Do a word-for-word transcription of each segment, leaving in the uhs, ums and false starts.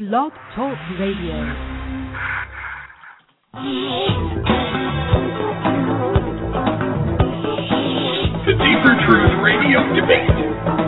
Blog Talk Radio. The Deeper Truth Radio Debate.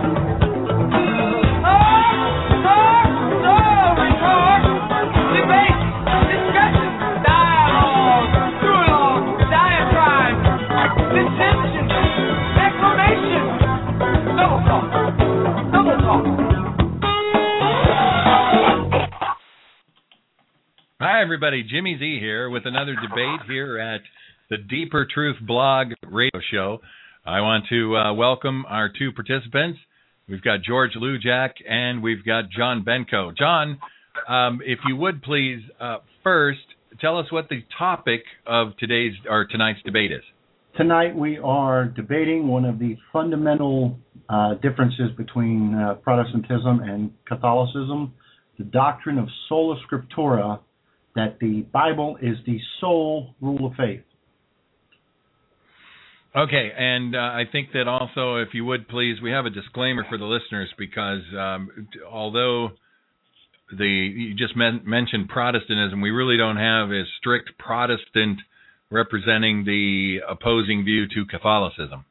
Hi, everybody. Jimmy Z here with another debate here at the Deeper Truth Blog Radio Show. I want to uh, welcome our two participants. We've got George Lujack and we've got John Benko. John, um, if you would please, uh, first tell us what the topic of today's or tonight's debate is. Tonight we are debating one of the fundamental uh, differences between uh, Protestantism and Catholicism, the doctrine of sola scriptura, that the Bible is the sole rule of faith. Okay, and uh, I think that also, if you would please, we have a disclaimer for the listeners because um, although the you just men- mentioned Protestantism, we really don't have a strict Protestant representing the opposing view to Catholicism.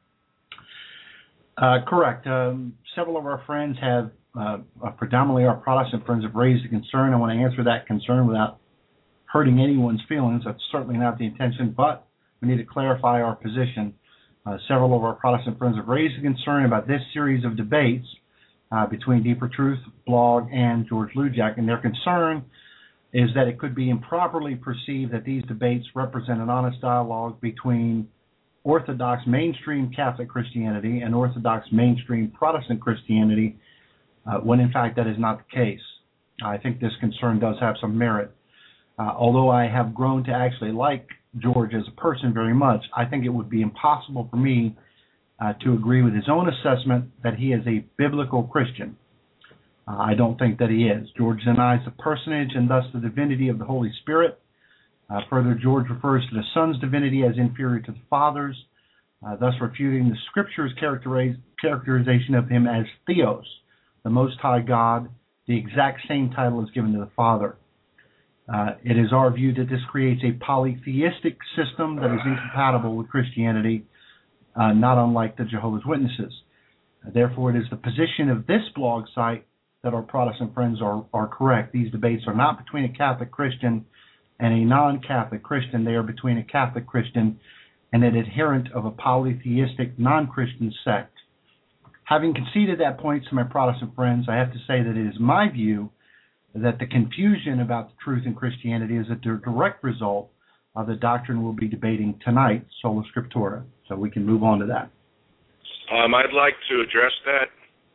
Uh, correct. Um, several of our friends have, uh, predominantly our Protestant friends, have raised a concern. I want to answer that concern without hurting anyone's feelings. That's certainly not the intention, but we need to clarify our position. Uh, several of our Protestant friends have raised a concern about this series of debates uh, between Deeper Truth Blog and George Lujack, and their concern is that it could be improperly perceived that these debates represent an honest dialogue between Orthodox mainstream Catholic Christianity and Orthodox mainstream Protestant Christianity, uh, when in fact that is not the case. I think this concern does have some merit. Uh, although I have grown to actually like George as a person very much, I think it would be impossible for me uh, to agree with his own assessment that he is a biblical Christian. Uh, I don't think that he is. George denies the personage and thus the divinity of the Holy Spirit. Uh, further, George refers to the Son's divinity as inferior to the Father's, uh, thus refuting the Scripture's characteriz- characterization of him as Theos, the Most High God, the exact same title as given to the Father. Uh, it is our view that this creates a polytheistic system that is incompatible with Christianity, uh, not unlike the Jehovah's Witnesses. Uh, therefore, it is the position of this blog site that our Protestant friends are, are correct. These debates are not between a Catholic Christian and a non-Catholic Christian. They are between a Catholic Christian and an adherent of a polytheistic non-Christian sect. Having conceded that point to my Protestant friends, I have to say that it is my view that the confusion about the truth in Christianity is a direct result of the doctrine we'll be debating tonight, sola scriptura. So we can move on to that. Um, I'd like to address that.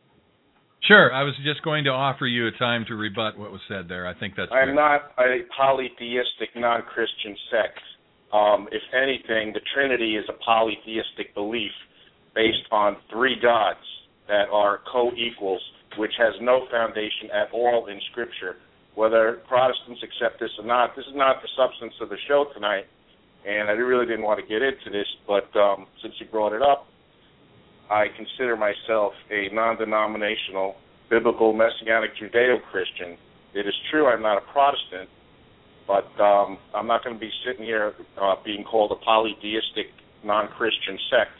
Sure. I was just going to offer you a time to rebut what was said there. I think that's I'm fair. not a polytheistic non-Christian sect. Um, if anything, the Trinity is a polytheistic belief based on three gods that are co-equals, which has no foundation at all in Scripture. Whether Protestants accept this or not, this is not the substance of the show tonight, and I really didn't want to get into this, but um, since you brought it up, I consider myself a non-denominational, biblical, messianic, Judeo-Christian. It is true I'm not a Protestant, but um, I'm not going to be sitting here uh, being called a polytheistic non-Christian sect.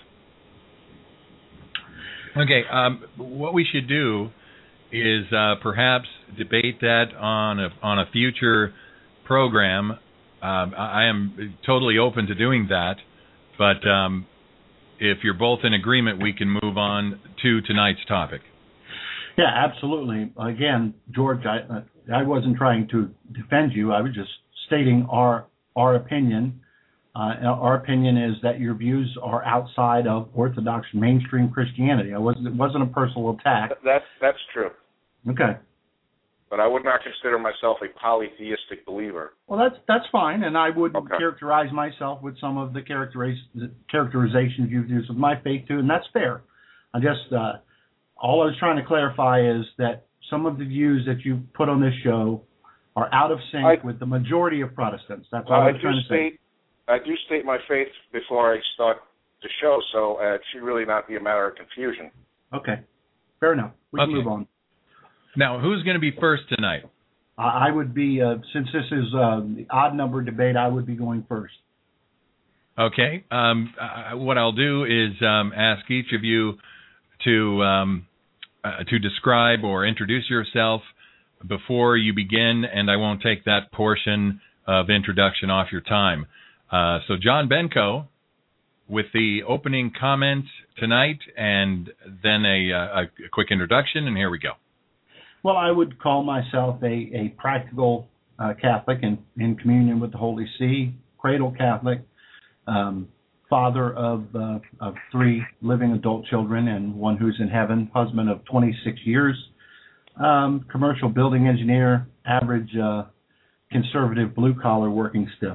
Okay, um, what we should do is uh, perhaps debate that on a on a future program. Um, I am totally open to doing that, but um, if you're both in agreement, we can move on to tonight's topic. Yeah, absolutely. Again, George, I I wasn't trying to defend you. I was just stating our our opinion. Uh, our opinion is that your views are outside of Orthodox mainstream Christianity. I wasn't, it wasn't a personal attack. That's, that's true. Okay. But I would not consider myself a polytheistic believer. Well, that's that's fine, and I would okay. characterize myself with some of the characteriz- characterizations you've used of my faith, too, and that's fair. I just, uh, all I was trying to clarify is that some of the views that you put on this show are out of sync I, with the majority of Protestants. That's all uh, I was I trying to state, say. I do state my faith before I start the show, so uh, it should really not be a matter of confusion. Okay. Fair enough. We okay. can move on. Now, who's going to be first tonight? I I would be, uh, since this is uh, the odd number debate, I would be going first. Okay. Um, uh, what I'll do is um, ask each of you to um, uh, to describe or introduce yourself before you begin, and I won't take that portion of introduction off your time. Uh, so, John Benko, with the opening comment tonight, and then a, a, a quick introduction, and here we go. Well, I would call myself a, a practical uh, Catholic in, in communion with the Holy See, cradle Catholic, um, father of, uh, of three living adult children and one who's in heaven, husband of twenty-six years, um, commercial building engineer, average uh, conservative blue-collar working stiff.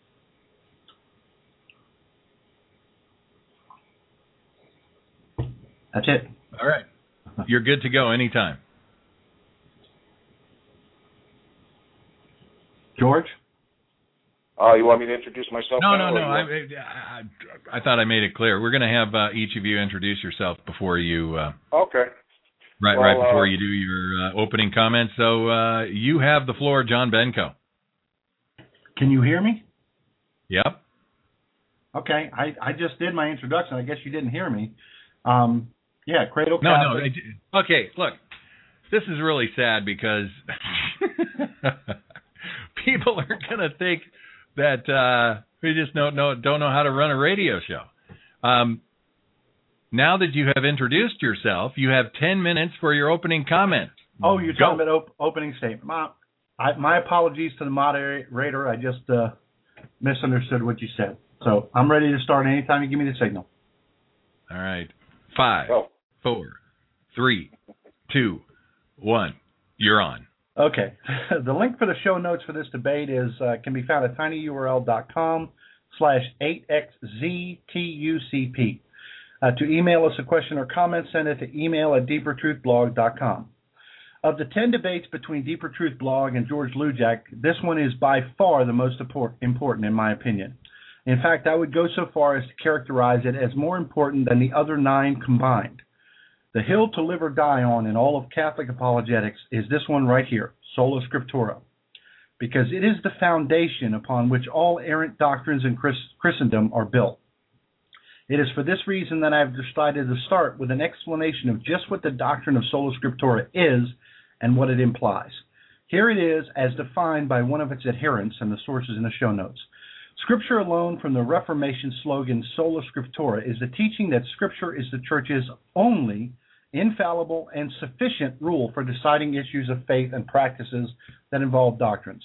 That's it. All right. You're good to go anytime. George? Uh, you want me to introduce myself? No, now, no, no. or I, you want- I, I, I thought I made it clear. We're going to have uh, each of you introduce yourself before you, uh, Okay. right, Well, right before uh, you do your uh, opening comments. So uh, you have the floor, John Benko. Can you hear me? Yep. Okay, I, I just did my introduction. I guess you didn't hear me. Um, yeah, cradle No, Catholic. no. I- Okay, look, this is really sad because people are going to think that uh, we just don't know don't know how to run a radio show. Um, now that you have introduced yourself, you have ten minutes for your opening comment. Oh, you're Go. talking about op- opening statement. My, I, my apologies to the moderator. I just uh, misunderstood what you said. So I'm ready to start anytime you give me the signal. All right. Five, Go. four, three, two, one. You're on. Okay. The link for the show notes for this debate is uh, can be found at tinyurl.com slash 8xztucp. Uh, to email us a question or comment, send it to email at deeper truth blog dot com. Of the ten debates between Deeper Truth Blog and George Lujack, this one is by far the most important in my opinion. In fact, I would go so far as to characterize it as more important than the other nine combined. The hill to live or die on in all of Catholic apologetics is this one right here, Sola Scriptura, because it is the foundation upon which all errant doctrines in Christendom are built. It is for this reason that I have decided to start with an explanation of just what the doctrine of Sola Scriptura is and what it implies. Here it is as defined by one of its adherents, and the source is in the show notes. Scripture alone, from the Reformation slogan Sola Scriptura, is the teaching that Scripture is the Church's only infallible and sufficient rule for deciding issues of faith and practices that involve doctrines.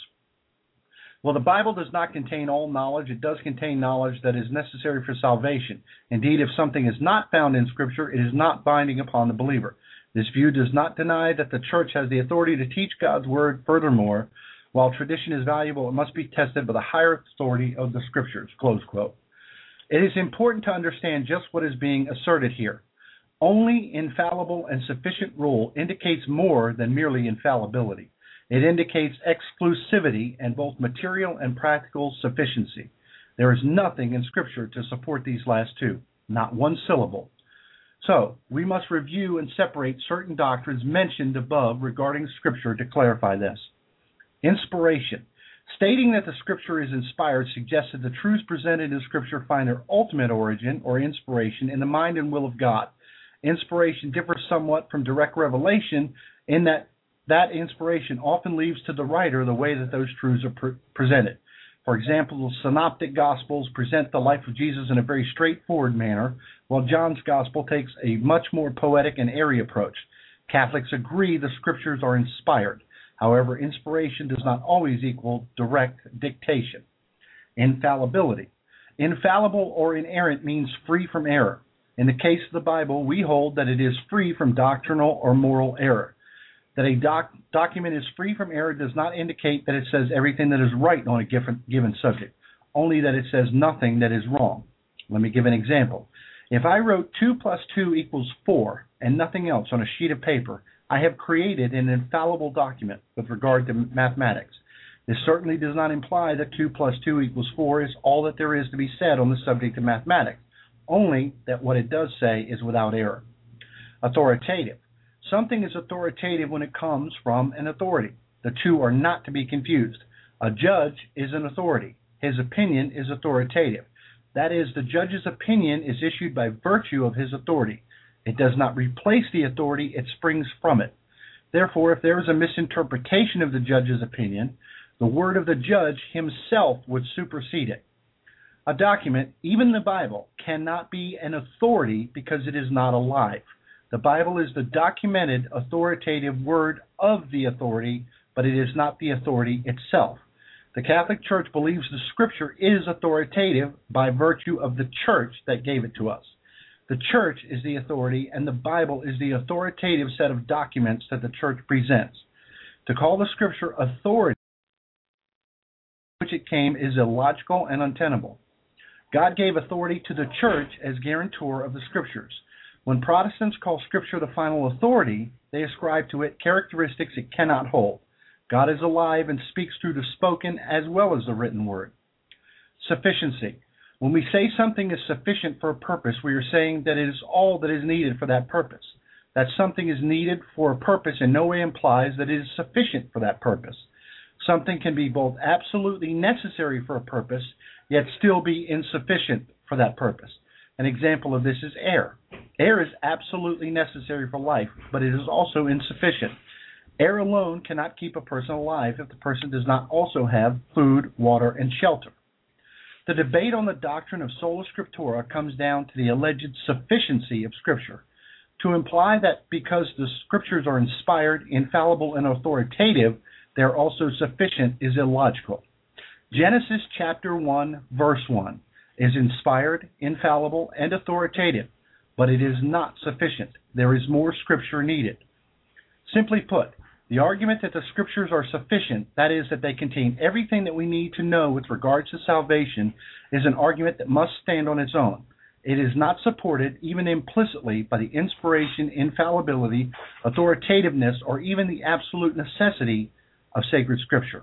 Well, the Bible does not contain all knowledge. It does contain knowledge that is necessary for salvation. Indeed, if something is not found in Scripture, it is not binding upon the believer. This view does not deny that the Church has the authority to teach God's Word. Furthermore, while tradition is valuable, it must be tested by the higher authority of the Scriptures, close quote. It is important to understand just what is being asserted here. Only infallible and sufficient rule indicates more than merely infallibility. It indicates exclusivity and both material and practical sufficiency. There is nothing in Scripture to support these last two, not one syllable. So, we must review and separate certain doctrines mentioned above regarding Scripture to clarify this. Inspiration. Stating that the Scripture is inspired suggests that the truths presented in Scripture find their ultimate origin or inspiration in the mind and will of God. Inspiration differs somewhat from direct revelation in that that inspiration often leaves to the writer the way that those truths are pre- presented. For example, the Synoptic Gospels present the life of Jesus in a very straightforward manner, while John's Gospel takes a much more poetic and airy approach. Catholics agree the Scriptures are inspired. However, inspiration does not always equal direct dictation. Infallibility. Infallible or inerrant means free from error. In the case of the Bible, we hold that it is free from doctrinal or moral error. That a doc- document is free from error does not indicate that it says everything that is right on a given, given subject, only that it says nothing that is wrong. Let me give an example. If I wrote two plus two equals four and nothing else on a sheet of paper, I have created an infallible document with regard to mathematics. This certainly does not imply that two plus two equals four is all that there is to be said on the subject of mathematics, only that what it does say is without error. Authoritative. Something is authoritative when it comes from an authority. The two are not to be confused. A judge is an authority. His opinion is authoritative. That is, the judge's opinion is issued by virtue of his authority. It does not replace the authority, it springs from it. Therefore, if there is a misinterpretation of the judge's opinion, the word of the judge himself would supersede it. A document, even the Bible, cannot be an authority because it is not alive. The Bible is the documented authoritative word of the authority, but it is not the authority itself. The Catholic Church believes the Scripture is authoritative by virtue of the Church that gave it to us. The Church is the authority, and the Bible is the authoritative set of documents that the Church presents. To call the Scripture authority, which it came, is illogical and untenable. God gave authority to the Church as guarantor of the Scriptures. When Protestants call Scripture the final authority, they ascribe to it characteristics it cannot hold. God is alive and speaks through the spoken as well as the written word. Sufficiency. When we say something is sufficient for a purpose, we are saying that it is all that is needed for that purpose. That something is needed for a purpose in no way implies that it is sufficient for that purpose. Something can be both absolutely necessary for a purpose, yet still be insufficient for that purpose. An example of this is air. Air is absolutely necessary for life, but it is also insufficient. Air alone cannot keep a person alive if the person does not also have food, water, and shelter. The debate on the doctrine of sola scriptura comes down to the alleged sufficiency of Scripture. To imply that because the Scriptures are inspired, infallible, and authoritative, they are also sufficient is illogical. Genesis chapter one, verse one is inspired, infallible, and authoritative, but it is not sufficient. There is more Scripture needed. Simply put, the argument that the Scriptures are sufficient, that is, that they contain everything that we need to know with regards to salvation, is an argument that must stand on its own. It is not supported, even implicitly, by the inspiration, infallibility, authoritativeness, or even the absolute necessity of sacred Scripture.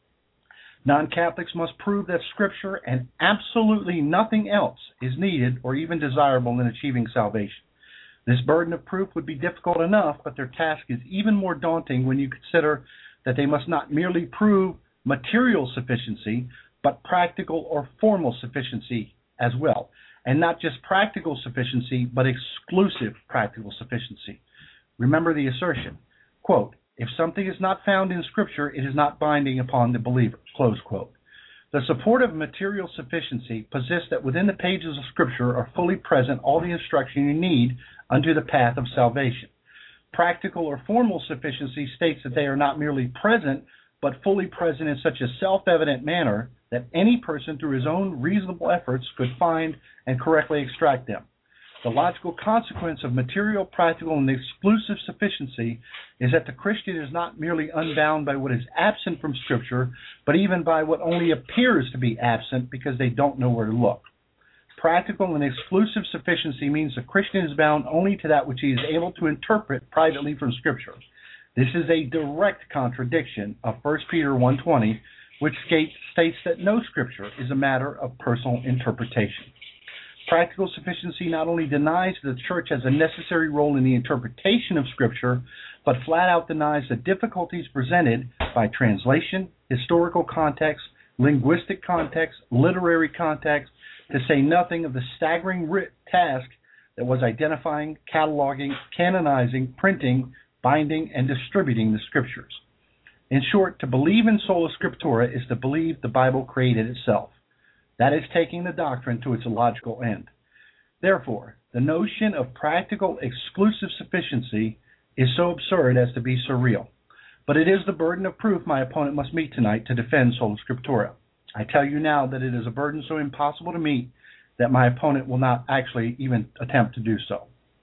Non-Catholics must prove that Scripture and absolutely nothing else is needed or even desirable in achieving salvation. This burden of proof would be difficult enough, but their task is even more daunting when you consider that they must not merely prove material sufficiency, but practical or formal sufficiency as well. And not just practical sufficiency, but exclusive practical sufficiency. Remember the assertion, quote, if something is not found in Scripture, it is not binding upon the believer, close quote. The support of material sufficiency posites that within the pages of Scripture are fully present all the instruction you need unto the path of salvation. Practical or formal sufficiency states that they are not merely present, but fully present in such a self-evident manner that any person through his own reasonable efforts could find and correctly extract them. The logical consequence of material, practical, and exclusive sufficiency is that the Christian is not merely unbound by what is absent from Scripture, but even by what only appears to be absent because they don't know where to look. Practical and exclusive sufficiency means the Christian is bound only to that which he is able to interpret privately from Scripture. This is a direct contradiction of First Peter one twenty, which states that no Scripture is a matter of personal interpretation. Practical sufficiency not only denies that the Church has a necessary role in the interpretation of Scripture, but flat out denies the difficulties presented by translation, historical context, linguistic context, literary context, to say nothing of the staggering task that was identifying, cataloging, canonizing, printing, binding, and distributing the Scriptures. In short, to believe in sola scriptura is to believe the Bible created itself. That is taking the doctrine to its logical end. Therefore, the notion of practical exclusive sufficiency is so absurd as to be surreal. But it is the burden of proof my opponent must meet tonight to defend sola scriptura. I tell you now that it is a burden so impossible to meet that my opponent will not actually even attempt to do so.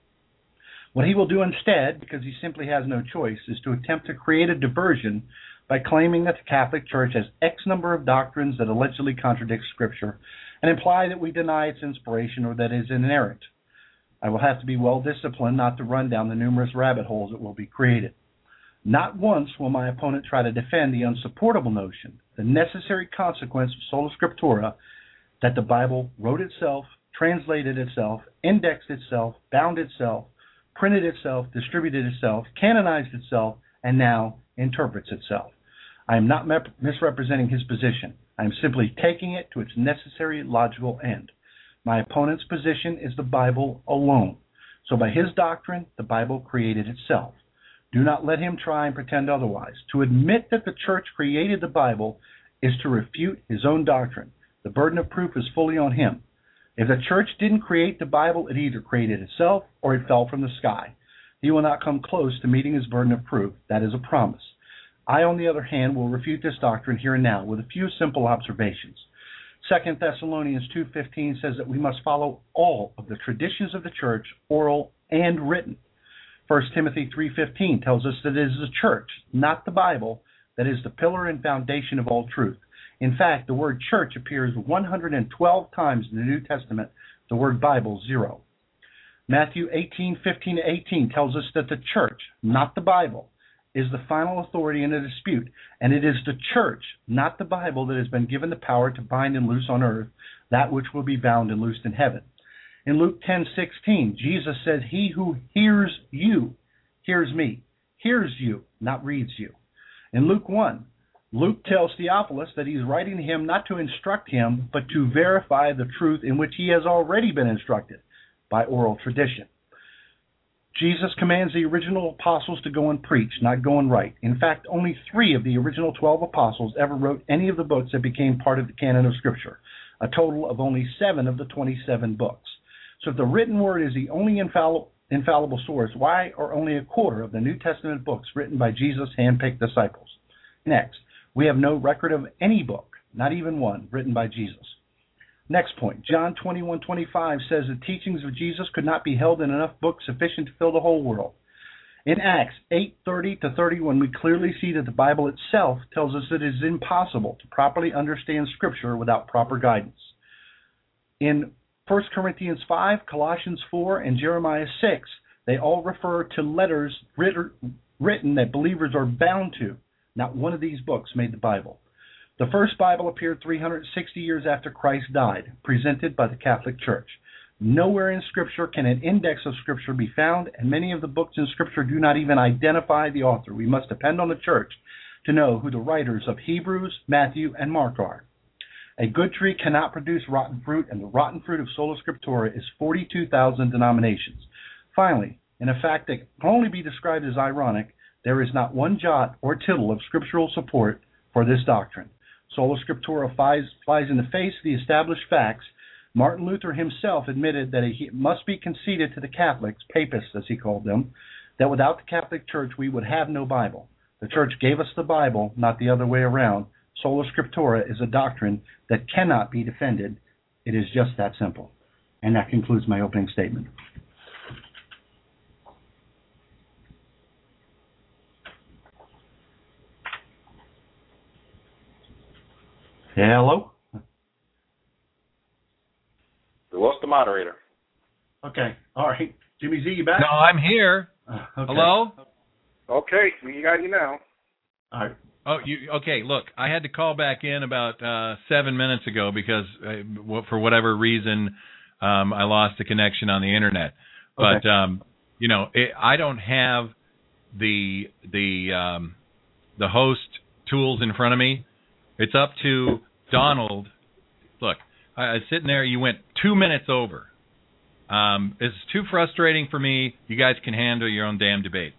What he will do instead, because he simply has no choice, is to attempt to create a diversion by claiming that the Catholic Church has X number of doctrines that allegedly contradict Scripture and imply that we deny its inspiration or that it is inerrant. I will have to be well disciplined not to run down the numerous rabbit holes that will be created. Not once will my opponent try to defend the unsupportable notion, the necessary consequence of sola scriptura, that the Bible wrote itself, translated itself, indexed itself, bound itself, printed itself, distributed itself, canonized itself, and now interprets itself. I am not misrepresenting his position. I am simply taking it to its necessary logical end. My opponent's position is the Bible alone. So by his doctrine, the Bible created itself. Do not let him try and pretend otherwise. To admit that the church created the Bible is to refute his own doctrine. The burden of proof is fully on him. If the church didn't create the Bible, it either created itself or it fell from the sky. He will not come close to meeting his burden of proof. That is a promise. I, on the other hand, will refute this doctrine here and now with a few simple observations. Second Thessalonians two fifteen says that we must follow all of the traditions of the church, oral and written. First Timothy three fifteen tells us that it is the church, not the Bible, that is the pillar and foundation of all truth. In fact, the word church appears one hundred twelve times in the New Testament, the word Bible, zero. Matthew eighteen fifteen to eighteen tells us that the church, not the Bible, is the final authority in a dispute, and it is the church, not the Bible, that has been given the power to bind and loose on earth that which will be bound and loosed in heaven. In Luke ten sixteen, Jesus says, he who hears you, hears me, hears you, not reads you. In Luke one, Luke tells Theophilus that he's writing to him not to instruct him, but to verify the truth in which he has already been instructed by oral tradition. Jesus commands the original apostles to go and preach, not go and write. In fact, only three of the original twelve apostles ever wrote any of the books that became part of the canon of Scripture, a total of only seven of the twenty-seven books. So if the written word is the only infallible, infallible source, why are only a quarter of the New Testament books written by Jesus' hand-picked disciples? Next, we have no record of any book, not even one, written by Jesus. Next point, John twenty-one twenty-five says the teachings of Jesus could not be held in enough books sufficient to fill the whole world. In Acts eight thirty to thirty-one, we clearly see that the Bible itself tells us that it is impossible to properly understand Scripture without proper guidance. In First Corinthians five, Colossians four, and Jeremiah six, they all refer to letters written that believers are bound to. Not one of these books made the Bible. The first Bible appeared three hundred sixty years after Christ died, presented by the Catholic Church. Nowhere in Scripture can an index of Scripture be found, and many of the books in Scripture do not even identify the author. We must depend on the Church to know who the writers of Hebrews, Matthew, and Mark are. A good tree cannot produce rotten fruit, and the rotten fruit of Sola Scriptura is forty-two thousand denominations. Finally, in a fact that can only be described as ironic, there is not one jot or tittle of scriptural support for this doctrine. Sola Scriptura flies, flies in the face of the established facts. Martin Luther himself admitted that it must be conceded to the Catholics, papists as he called them, that without the Catholic Church we would have no Bible. The Church gave us the Bible, not the other way around. Sola Scriptura is a doctrine that cannot be defended. It is just that simple. And that concludes my opening statement. Hello? We lost the moderator. Okay. All right. Jimmy Z, you back? No, I'm here. Uh, okay. Hello? Okay, we got you now. All right. Oh, you okay? Look, I had to call back in about uh, seven minutes ago because, uh, for whatever reason, um, I lost the connection on the internet. Okay. But um, you know, it, I don't have the the um, the host tools in front of me. It's up to Donald. Look, I, I was sitting there. You went two minutes over. Um, it's too frustrating for me. You guys can handle your own damn debate.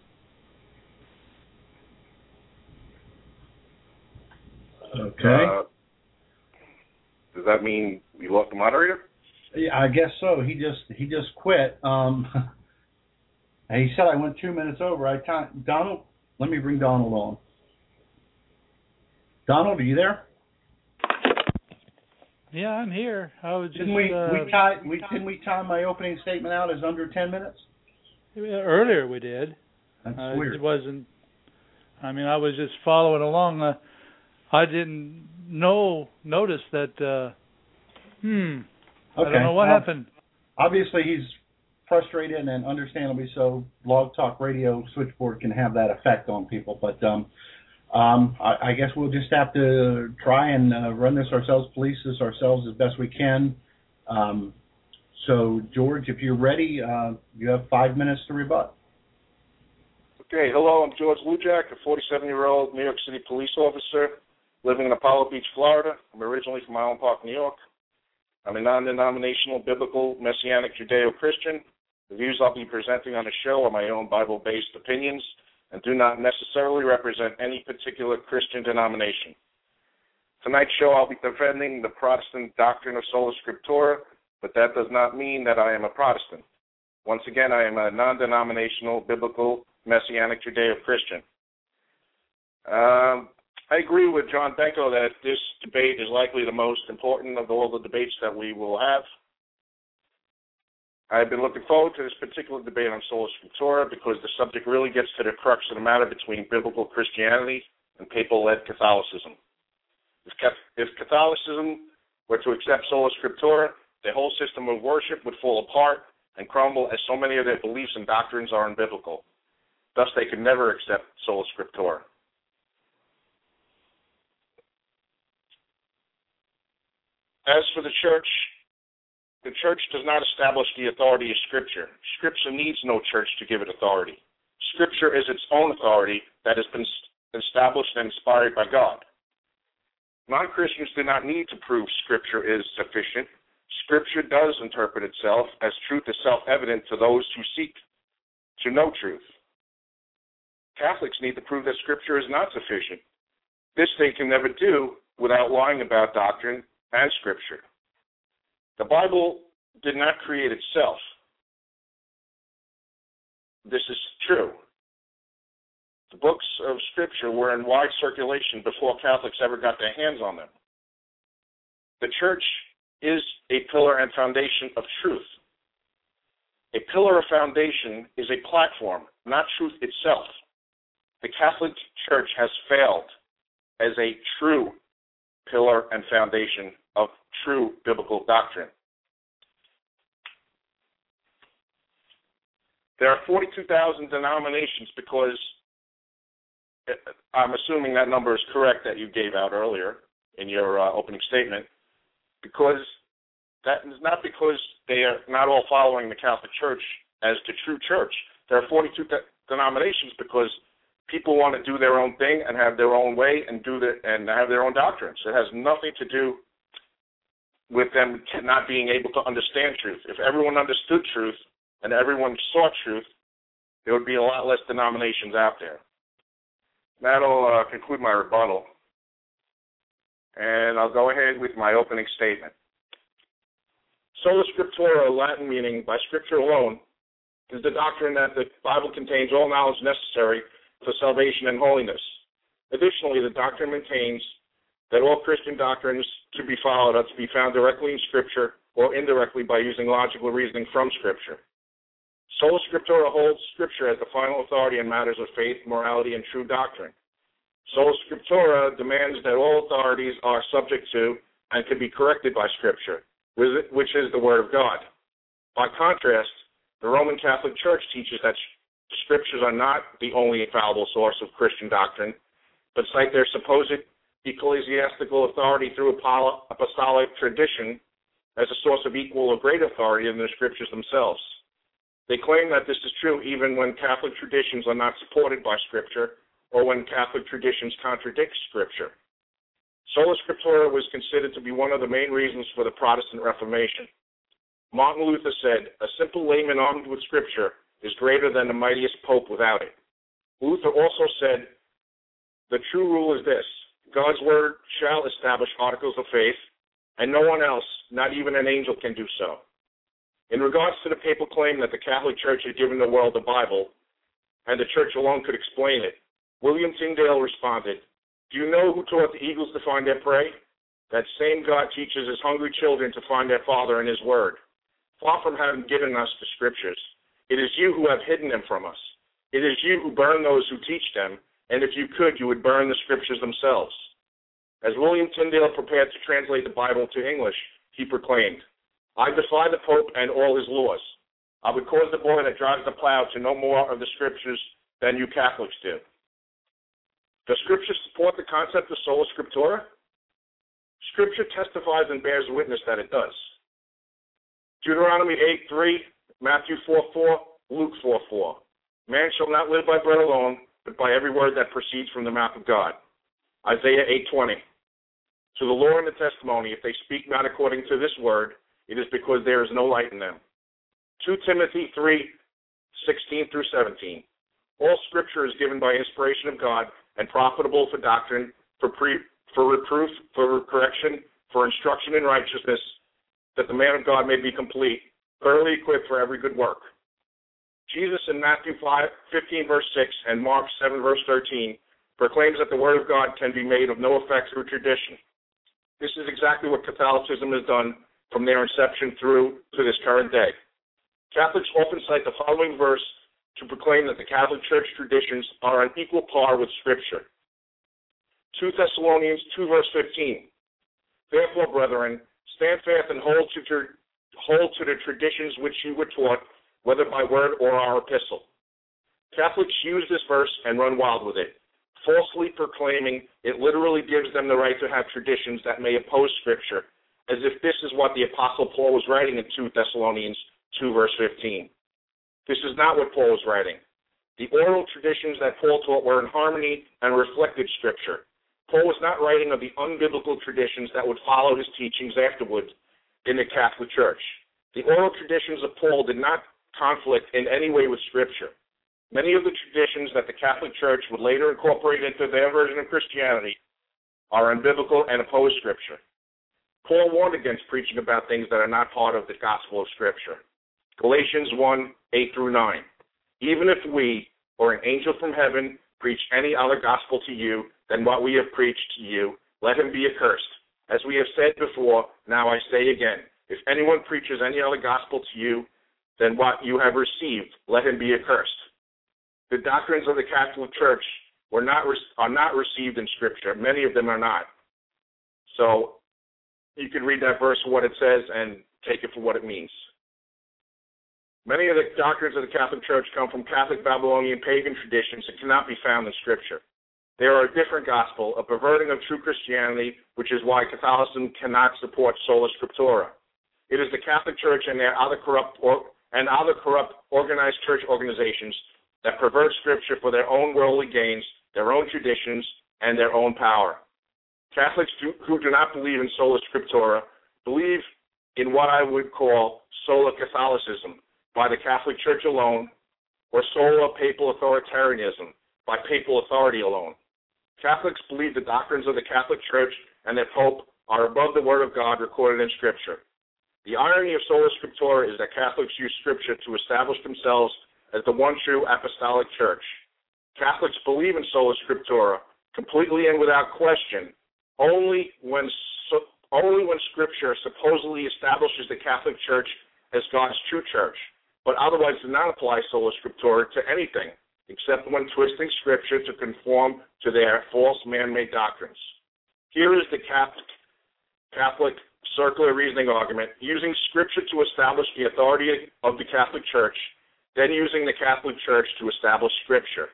Okay. Uh, does that mean we lost the moderator? Yeah, I guess so. He just he just quit. Um, he said I went two minutes over. I can't. Donald, let me bring Donald on. Donald, are you there? Yeah, I'm here. I was just. Didn't we uh, we tie we didn't we time my opening statement out as under ten minutes? Earlier we did. That's uh, weird. It wasn't. I mean, I was just following along. Uh, I didn't know notice that. Uh, hmm. Okay. I don't know what well, happened. Obviously, he's frustrated, and understandably so. Blog Talk Radio switchboard can have that effect on people, but um, um, I, I guess we'll just have to try and uh, run this ourselves, police this ourselves as best we can. Um, so, George, if you're ready, uh, you have five minutes to rebut. Okay, hello, I'm George Lujak, a forty-seven-year-old New York City police officer living in Apollo Beach, Florida. I'm originally from Island Park, New York. I'm a non-denominational, biblical, messianic Judeo-Christian. The views I'll be presenting on the show are my own Bible-based opinions and do not necessarily represent any particular Christian denomination. Tonight's show I'll be defending the Protestant doctrine of sola scriptura, but that does not mean that I am a Protestant. Once again, I am a non-denominational, biblical, messianic Judeo-Christian. Um, I agree with John Benko that this debate is likely the most important of all the debates that we will have. I've been looking forward to this particular debate on sola scriptura because the subject really gets to the crux of the matter between biblical Christianity and papal-led Catholicism. If Catholicism were to accept sola scriptura, their whole system of worship would fall apart and crumble, as so many of their beliefs and doctrines are unbiblical. Thus, they could never accept sola scriptura. As for the church, the church does not establish the authority of Scripture. Scripture needs no church to give it authority. Scripture is its own authority that has been established and inspired by God. Non-Christians do not need to prove Scripture is sufficient. Scripture does interpret itself as truth is self-evident to those who seek to know truth. Catholics need to prove that Scripture is not sufficient. This they can never do without lying about doctrine and Scripture. The Bible did not create itself. This is true. The books of Scripture were in wide circulation before Catholics ever got their hands on them. The church is a pillar and foundation of truth. A pillar of foundation is a platform, not truth itself. The Catholic Church has failed as a true pillar and foundation of true biblical doctrine. There are forty-two thousand denominations because, I'm assuming that number is correct that you gave out earlier in your uh, opening statement, because that is not because they are not all following the Catholic Church as the true church. There are forty-two th- denominations because people want to do their own thing and have their own way and do the, and have their own doctrines. It has nothing to do with them not being able to understand truth. If everyone understood truth and everyone saw truth, there would be a lot less denominations out there. That'll uh, conclude my rebuttal. And I'll go ahead with my opening statement. Sola scriptura, Latin meaning by Scripture alone, is the doctrine that the Bible contains all knowledge necessary for salvation and holiness. Additionally, the doctrine maintains that all Christian doctrines to be followed are to be found directly in Scripture or indirectly by using logical reasoning from Scripture. Sola scriptura holds Scripture as the final authority in matters of faith, morality, and true doctrine. Sola scriptura demands that all authorities are subject to and can be corrected by Scripture, which is the Word of God. By contrast, the Roman Catholic Church teaches that Scriptures are not the only infallible source of Christian doctrine, but cite their supposed ecclesiastical authority through apostolic tradition as a source of equal or greater authority than the Scriptures themselves. They claim that this is true even when Catholic traditions are not supported by Scripture or when Catholic traditions contradict Scripture. Sola scriptura was considered to be one of the main reasons for the Protestant Reformation. Martin Luther said, "A simple layman armed with Scripture is greater than the mightiest pope without it." Luther also said, "The true rule is this: God's word shall establish articles of faith, and no one else, not even an angel, can do so." In regards to the papal claim that the Catholic Church had given the world the Bible, and the Church alone could explain it, William Tyndale responded, "Do you know who taught the eagles to find their prey? That same God teaches his hungry children to find their Father in his word. Far from having given us the Scriptures, it is you who have hidden them from us. It is you who burn those who teach them, and if you could, you would burn the Scriptures themselves." As William Tyndale prepared to translate the Bible to English, he proclaimed, "I defy the Pope and all his laws. I would cause the boy that drives the plow to know more of the Scriptures than you Catholics do." Does Scripture support the concept of sola scriptura? Scripture testifies and bears witness that it does. Deuteronomy eight three, Matthew four four, Luke four four. Man shall not live by bread alone, but by every word that proceeds from the mouth of God. Isaiah eight twenty. To the law and the testimony, if they speak not according to this word, it is because there is no light in them. Second Timothy three sixteen through seventeen. All Scripture is given by inspiration of God and profitable for doctrine, for pre, for reproof, for correction, for instruction in righteousness, that the man of God may be complete, thoroughly equipped for every good work. Jesus in Matthew five, fifteen, verse six, and Mark seven, verse thirteen, proclaims that the Word of God can be made of no effect through tradition. This is exactly what Catholicism has done from their inception through to this current day. Catholics often cite the following verse to proclaim that the Catholic Church traditions are on equal par with Scripture. Second Thessalonians two, verse fifteen. Therefore, brethren, stand fast and hold to, ter- hold to the traditions which you were taught, whether by word or our epistle. Catholics use this verse and run wild with it, falsely proclaiming it literally gives them the right to have traditions that may oppose Scripture, as if this is what the Apostle Paul was writing in Second Thessalonians two, verse fifteen. This is not what Paul was writing. The oral traditions that Paul taught were in harmony and reflected Scripture. Paul was not writing of the unbiblical traditions that would follow his teachings afterwards in the Catholic Church. The oral traditions of Paul did not conflict in any way with Scripture. Many of the traditions that the Catholic Church would later incorporate into their version of Christianity are unbiblical and oppose Scripture. Paul warned against preaching about things that are not part of the gospel of Scripture. Galatians one, eight through nine. Even if we, or an angel from heaven, preach any other gospel to you than what we have preached to you, let him be accursed. As we have said before, now I say again, if anyone preaches any other gospel to you than what you have received, let him be accursed. The doctrines of the Catholic Church were not are not received in Scripture. Many of them are not. So you can read that verse for what it says and take it for what it means. Many of the doctrines of the Catholic Church come from Catholic Babylonian pagan traditions and cannot be found in Scripture. They are a different gospel, a perverting of true Christianity, which is why Catholicism cannot support sola scriptura. It is the Catholic Church and their other corrupt or, and other corrupt organized church organizations that pervert Scripture for their own worldly gains, their own traditions, and their own power. Catholics do, who do not believe in sola scriptura believe in what I would call sola Catholicism, by the Catholic Church alone, or sola papal authoritarianism, by papal authority alone. Catholics believe the doctrines of the Catholic Church and their Pope are above the Word of God recorded in Scripture. The irony of sola scriptura is that Catholics use Scripture to establish themselves as the one true apostolic church. Catholics believe in sola scriptura completely and without question, only when so, only when Scripture supposedly establishes the Catholic Church as God's true church, but otherwise do not apply sola scriptura to anything, except when twisting Scripture to conform to their false man-made doctrines. Here is the Catholic, Catholic circular reasoning argument, using Scripture to establish the authority of the Catholic Church, then using the Catholic Church to establish Scripture.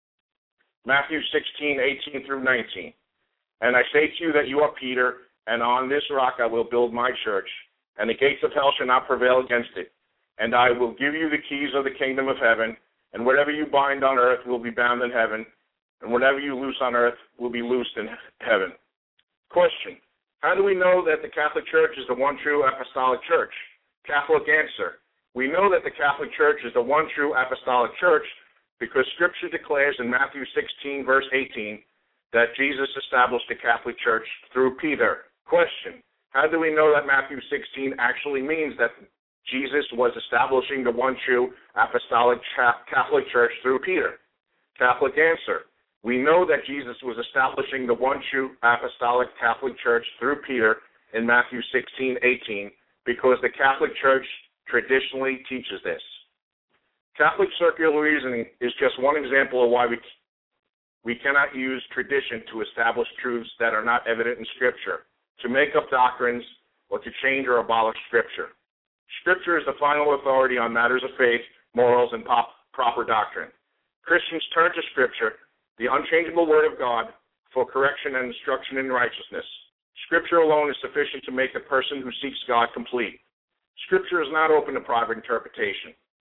Matthew sixteen, eighteen through nineteen. And I say to you that you are Peter, and on this rock I will build my church, and the gates of hell shall not prevail against it. And I will give you the keys of the kingdom of heaven, and whatever you bind on earth will be bound in heaven, and whatever you loose on earth will be loosed in heaven. Question: how do we know that the Catholic Church is the one true apostolic church? Catholic answer: we know that the Catholic Church is the one true apostolic church because Scripture declares in Matthew sixteen, verse eighteen, that Jesus established the Catholic Church through Peter. Question: how do we know that Matthew sixteen actually means that Jesus was establishing the one true apostolic Catholic Church through Peter? Catholic answer: we know that Jesus was establishing the one true apostolic Catholic Church through Peter in Matthew sixteen, eighteen, because the Catholic Church traditionally teaches this. Catholic circular reasoning is just one example of why we, we cannot use tradition to establish truths that are not evident in Scripture, to make up doctrines, or to change or abolish Scripture. Scripture is the final authority on matters of faith, morals, and pop, proper doctrine. Christians turn to Scripture, the unchangeable Word of God, for correction and instruction in righteousness. Scripture alone is sufficient to make the person who seeks God complete. Scripture is not open to private interpretation.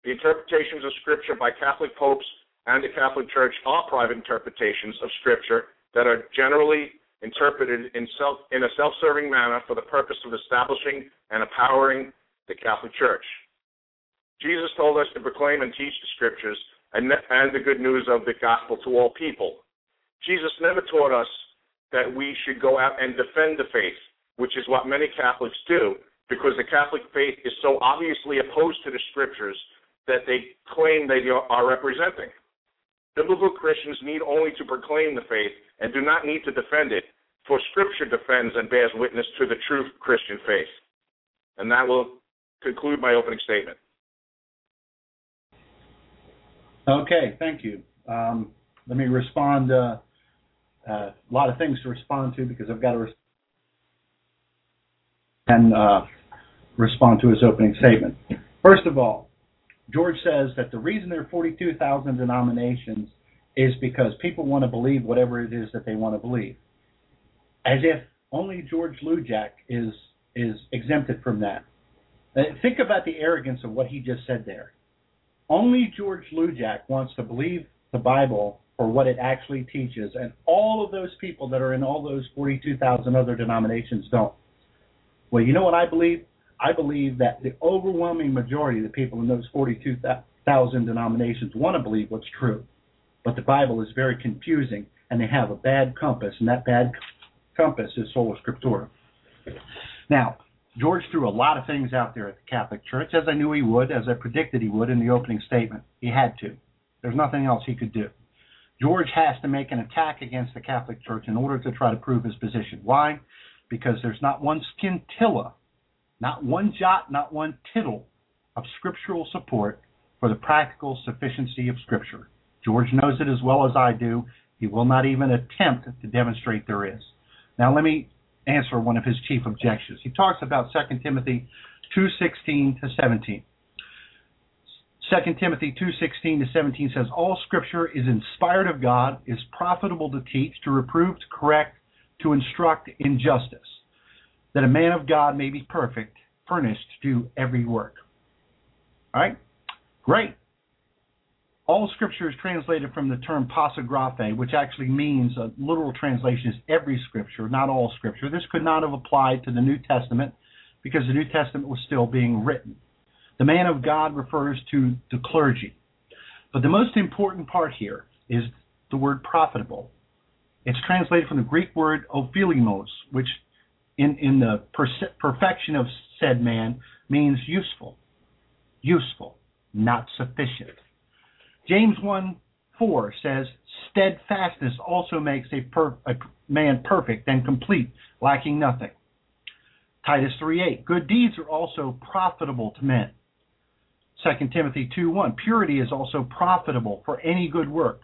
The interpretations of Scripture by Catholic popes and the Catholic Church are private interpretations of Scripture that are generally interpreted in, self, in a self-serving manner for the purpose of establishing and empowering the Catholic Church. Jesus told us to proclaim and teach the Scriptures and, and the good news of the gospel to all people. Jesus never taught us that we should go out and defend the faith, which is what many Catholics do, because the Catholic faith is so obviously opposed to the Scriptures that they claim they are representing. Biblical Christians need only to proclaim the faith and do not need to defend it, for Scripture defends and bears witness to the true Christian faith. And that will conclude my opening statement. Okay, thank you. Um, let me respond. Uh, uh, a lot of things to respond to because I've got to res- and uh, respond to his opening statement. First of all, George says that the reason there are forty-two thousand denominations is because people want to believe whatever it is that they want to believe. As if only George Lujack is is exempted from that. Uh, think about the arrogance of what he just said there. Only George Lujack wants to believe the Bible for what it actually teaches, and all of those people that are in all those forty-two thousand other denominations don't. Well, you know what I believe? I believe that the overwhelming majority of the people in those forty-two thousand denominations want to believe what's true. But the Bible is very confusing, and they have a bad compass, and that bad compass is Sola Scriptura. Now, George threw a lot of things out there at the Catholic Church, as I knew he would, as I predicted he would in the opening statement. He had to. There's nothing else he could do. George has to make an attack against the Catholic Church in order to try to prove his position. Why? Because there's not one scintilla, not one jot, not one tittle of scriptural support for the practical sufficiency of Scripture. George knows it as well as I do. He will not even attempt to demonstrate there is. Now let me answer one of his chief objections. He talks about Second Timothy two sixteen to seventeen. Second Timothy two sixteen to seventeen says, all Scripture is inspired of God, is profitable to teach, to reprove, to correct, to instruct in justice, that a man of God may be perfect, furnished to do every work. All right? Great. All Scripture is translated from the term passagraphe, which actually means, a literal translation is every Scripture, not all Scripture. This could not have applied to the New Testament because the New Testament was still being written. The man of God refers to the clergy. But the most important part here is the word profitable. It's translated from the Greek word ophilimos, which in, in the per- perfection of said man means useful. Useful, not sufficient. James one four says, steadfastness also makes a, per- a man perfect and complete, lacking nothing. Titus three eight, good deeds are also profitable to men. Second Timothy two one, purity is also profitable for any good work.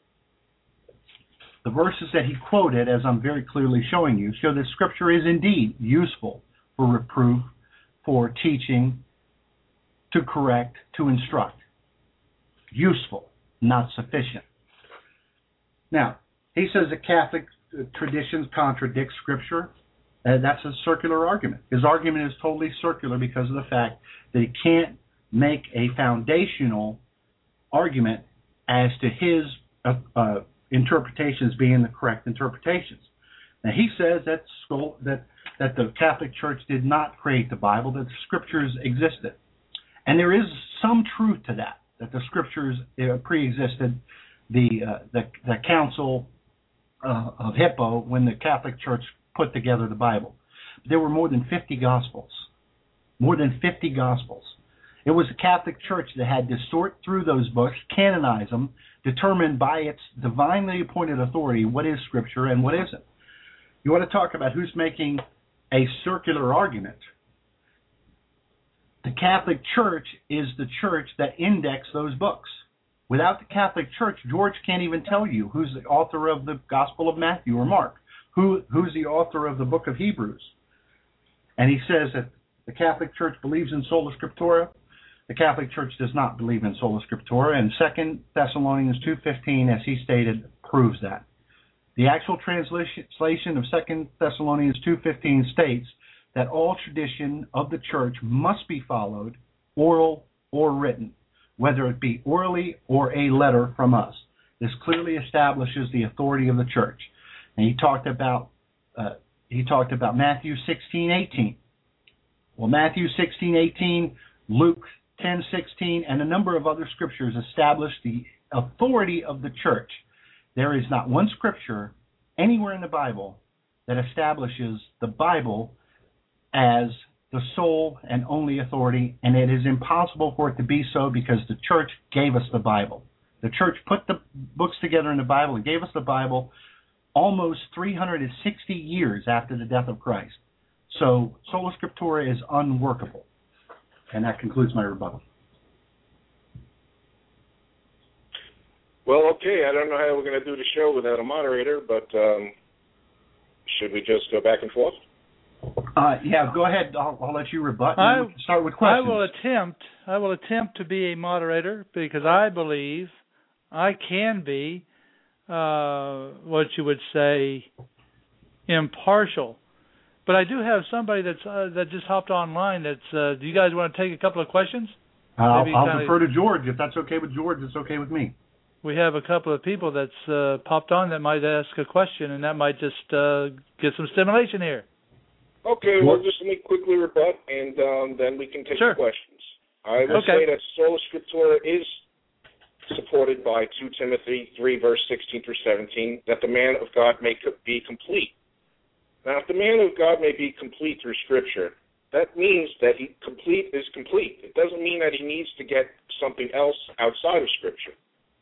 The verses that he quoted, as I'm very clearly showing you, show that Scripture is indeed useful for reproof, for teaching, to correct, to instruct. Useful, not sufficient. Now, he says that Catholic traditions contradict Scripture. And that's a circular argument. His argument is totally circular because of the fact that he can't make a foundational argument as to his uh, uh, interpretations being the correct interpretations. Now, he says that, school, that, that the Catholic Church did not create the Bible, that the Scriptures existed. And there is some truth to that, that the Scriptures uh, pre-existed the, uh, the, the Council uh, of Hippo when the Catholic Church put together the Bible. There were more than fifty Gospels. More than fifty Gospels. It was the Catholic Church that had to sort through those books, canonize them, determine by its divinely appointed authority what is Scripture and what isn't. You want to talk about who's making a circular argument. The Catholic Church is the church that indexed those books. Without the Catholic Church, George can't even tell you who's the author of the Gospel of Matthew or Mark. Who, who's the author of the book of Hebrews? And he says that the Catholic Church believes in Sola Scriptura. The Catholic Church does not believe in Sola Scriptura, and Second Thessalonians two fifteen, as he stated, proves that. The actual translation of Second Thessalonians two fifteen states that all tradition of the Church must be followed, oral or written. whether it be orally or a letter from us. This clearly establishes the authority of the church. And he talked about uh, he talked about Matthew sixteen eighteen. Well, Matthew sixteen eighteen, Luke ten sixteen, and a number of other scriptures establish the authority of the church. There is not one scripture anywhere in the Bible that establishes the Bible as the sole and only authority, and it is impossible for it to be so because the church gave us the Bible. The church put the books together in the Bible and gave us the Bible almost three hundred sixty years after the death of Christ. So sola scriptura is unworkable. And that concludes my rebuttal. Well, okay, I don't know how we're going to do the show without a moderator, but um, should we just go back and forth? Uh, yeah, go ahead. I'll, I'll let you rebut. I, we can start with questions. I will attempt. I will attempt to be a moderator because I believe I can be uh, what you would say impartial. But I do have somebody that's uh, that just hopped online. That's. Uh, do you guys want to take a couple of questions? Uh, I'll, I'll kinda, defer to George. If that's okay with George, it's okay with me. We have a couple of people that's uh, popped on that might ask a question, and that might just uh, get some stimulation here. Okay, well, just let me quickly rebut, and um, then we can take sure. the questions. I will okay. say that sola scriptura is supported by Second Timothy three, verse sixteen through seventeen, that the man of God may be complete. Now, if the man of God may be complete through Scripture, that means that he complete is complete. It doesn't mean that he needs to get something else outside of Scripture.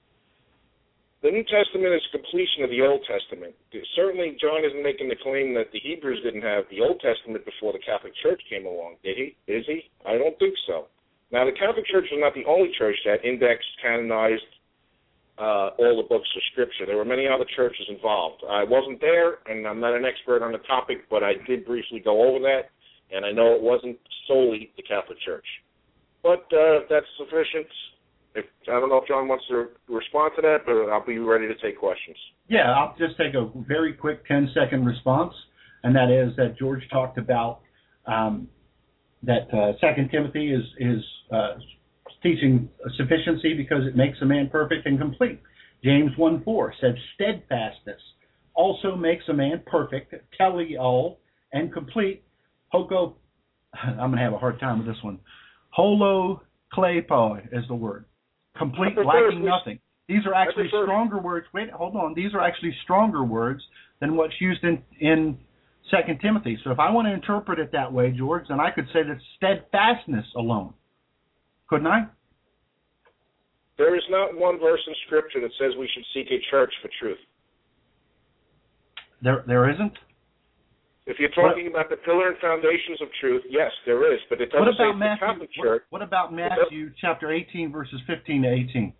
The New Testament is completion of the Old Testament. Certainly, John isn't making the claim that the Hebrews didn't have the Old Testament before the Catholic Church came along, did he? Is he? I don't think so. Now, the Catholic Church was not the only church that indexed, canonized uh, all the books of Scripture. There were many other churches involved. I wasn't there, and I'm not an expert on the topic, but I did briefly go over that, and I know it wasn't solely the Catholic Church. But uh, that's sufficient. If, I don't know if John wants to respond to that, but I'll be ready to take questions. Yeah, I'll just take a very quick ten-second response, and that is that George talked about um, that uh, Second Timothy is, is uh, teaching sufficiency because it makes a man perfect and complete. James one four said steadfastness also makes a man perfect, teleol, and complete. Hoko, I'm going to have a hard time with this one. Holo klepo is the word. Complete, lacking nothing. These are actually stronger words. Wait, hold on. These are actually stronger words than what's used in, in Second Timothy. So if I want to interpret it that way, George, then I could say that steadfastness alone. Couldn't I? There is not one verse in Scripture that says we should seek a church for truth. There, there isn't? If you're talking what, about the pillar and foundations of truth, yes, there is, but it doesn't say Matthew, the Catholic what, Church. What about Matthew chapter eighteen, verses fifteen to eighteen?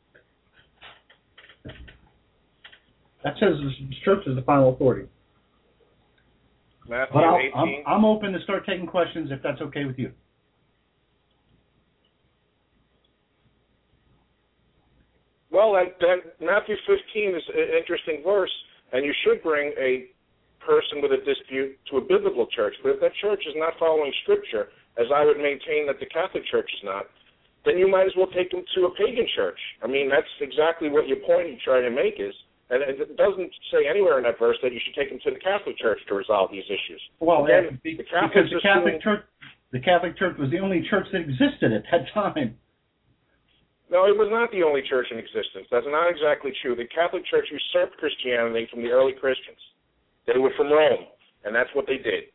That says the church is the final authority. Matthew but I'll, eighteen. I'm, I'm open to start taking questions if that's okay with you. Well, that, that Matthew fifteen is an interesting verse, and you should bring a person with a dispute to a biblical church. But if that church is not following Scripture, as I would maintain that the Catholic Church is not, then you might as well take them to a pagan church. I mean, that's exactly what your point you're trying to make is. And it doesn't say anywhere in that verse that you should take them to the Catholic Church to resolve these issues. Well, Again, the the because the Catholic assume, Church, the Catholic Church was the only church that existed at that time. No, it was not the only church in existence. That's not exactly true. The Catholic Church usurped Christianity from the early Christians. They were from Rome, and that's what they did.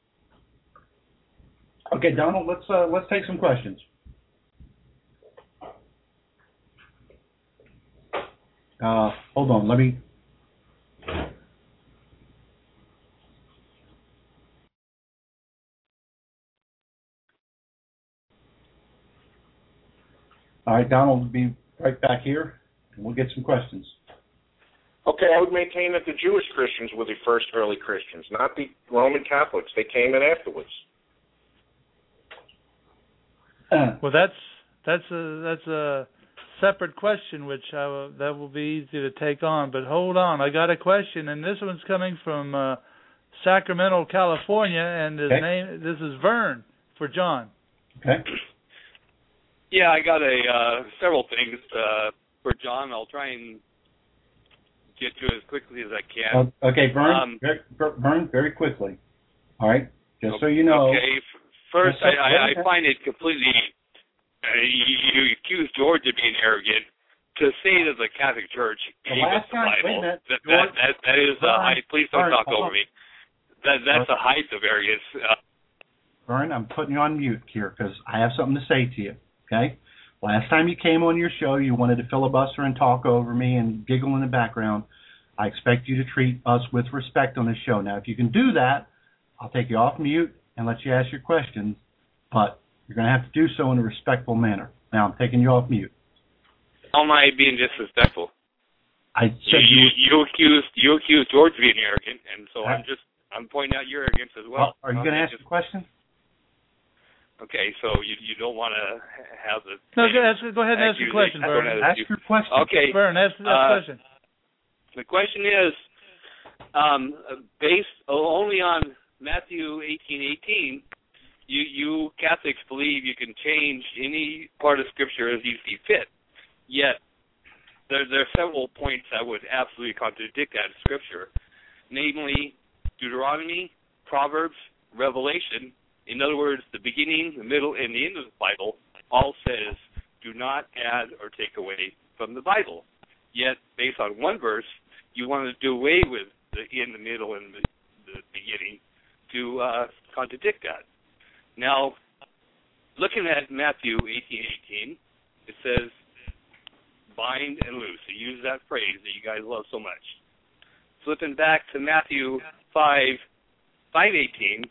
Okay, Donald, let's uh, let's take some questions. Uh, hold on, let me. All right, Donald will be right back here, and we'll get some questions. Okay, I would maintain that the Jewish Christians were the first early Christians, not the Roman Catholics. They came in afterwards. Uh, well, that's that's a that's a separate question, which I will, that will be easy to take on. But hold on, I got a question, and this one's coming from uh, Sacramento, California, and his okay. name this is Vern for John. Okay. Yeah, I got a uh, several things uh, for John. I'll try and get to it as quickly as I can. Okay, Vern, um, very, Vern, very quickly. All right, just so you know. Okay, first, so, I, I, I find it completely, uh, you, you accuse George of being arrogant. To say that the Catholic Church gave us the time, Bible, that, that, that, that, that is a height. Please don't Vern, talk over me. That That's a height of arrogance. Uh, Vern, I'm putting you on mute here because I have something to say to you, okay? Last time you came on your show, you wanted to filibuster and talk over me and giggle in the background. I expect you to treat us with respect on this show. Now, if you can do that, I'll take you off mute and let you ask your questions, but you're going to have to do so in a respectful manner. Now, I'm taking you off mute. How am I being disrespectful? I said you, you, you, you accused you accused George of being arrogant, and so I'm just I'm pointing out your arrogance as well. Are you going to ask just, a question? Okay, so you you don't want to have the no. Go, ask, go ahead and ask your question, Vern. Ask your question. Okay, Vern, ask that uh, question. The question is, um, based only on Matthew eighteen eighteen, you you Catholics believe you can change any part of Scripture as you see fit. Yet, there, there are several points that would absolutely contradict that Scripture, namely Deuteronomy, Proverbs, Revelation. In other words, the beginning, the middle, and the end of the Bible all says, do not add or take away from the Bible. Yet, based on one verse, you want to do away with the in, the middle, and the, the beginning to uh, contradict that. Now, looking at Matthew eighteen eighteen, it says, bind and loose. He used that phrase that you guys love so much. Flipping back to Matthew five, five eighteen.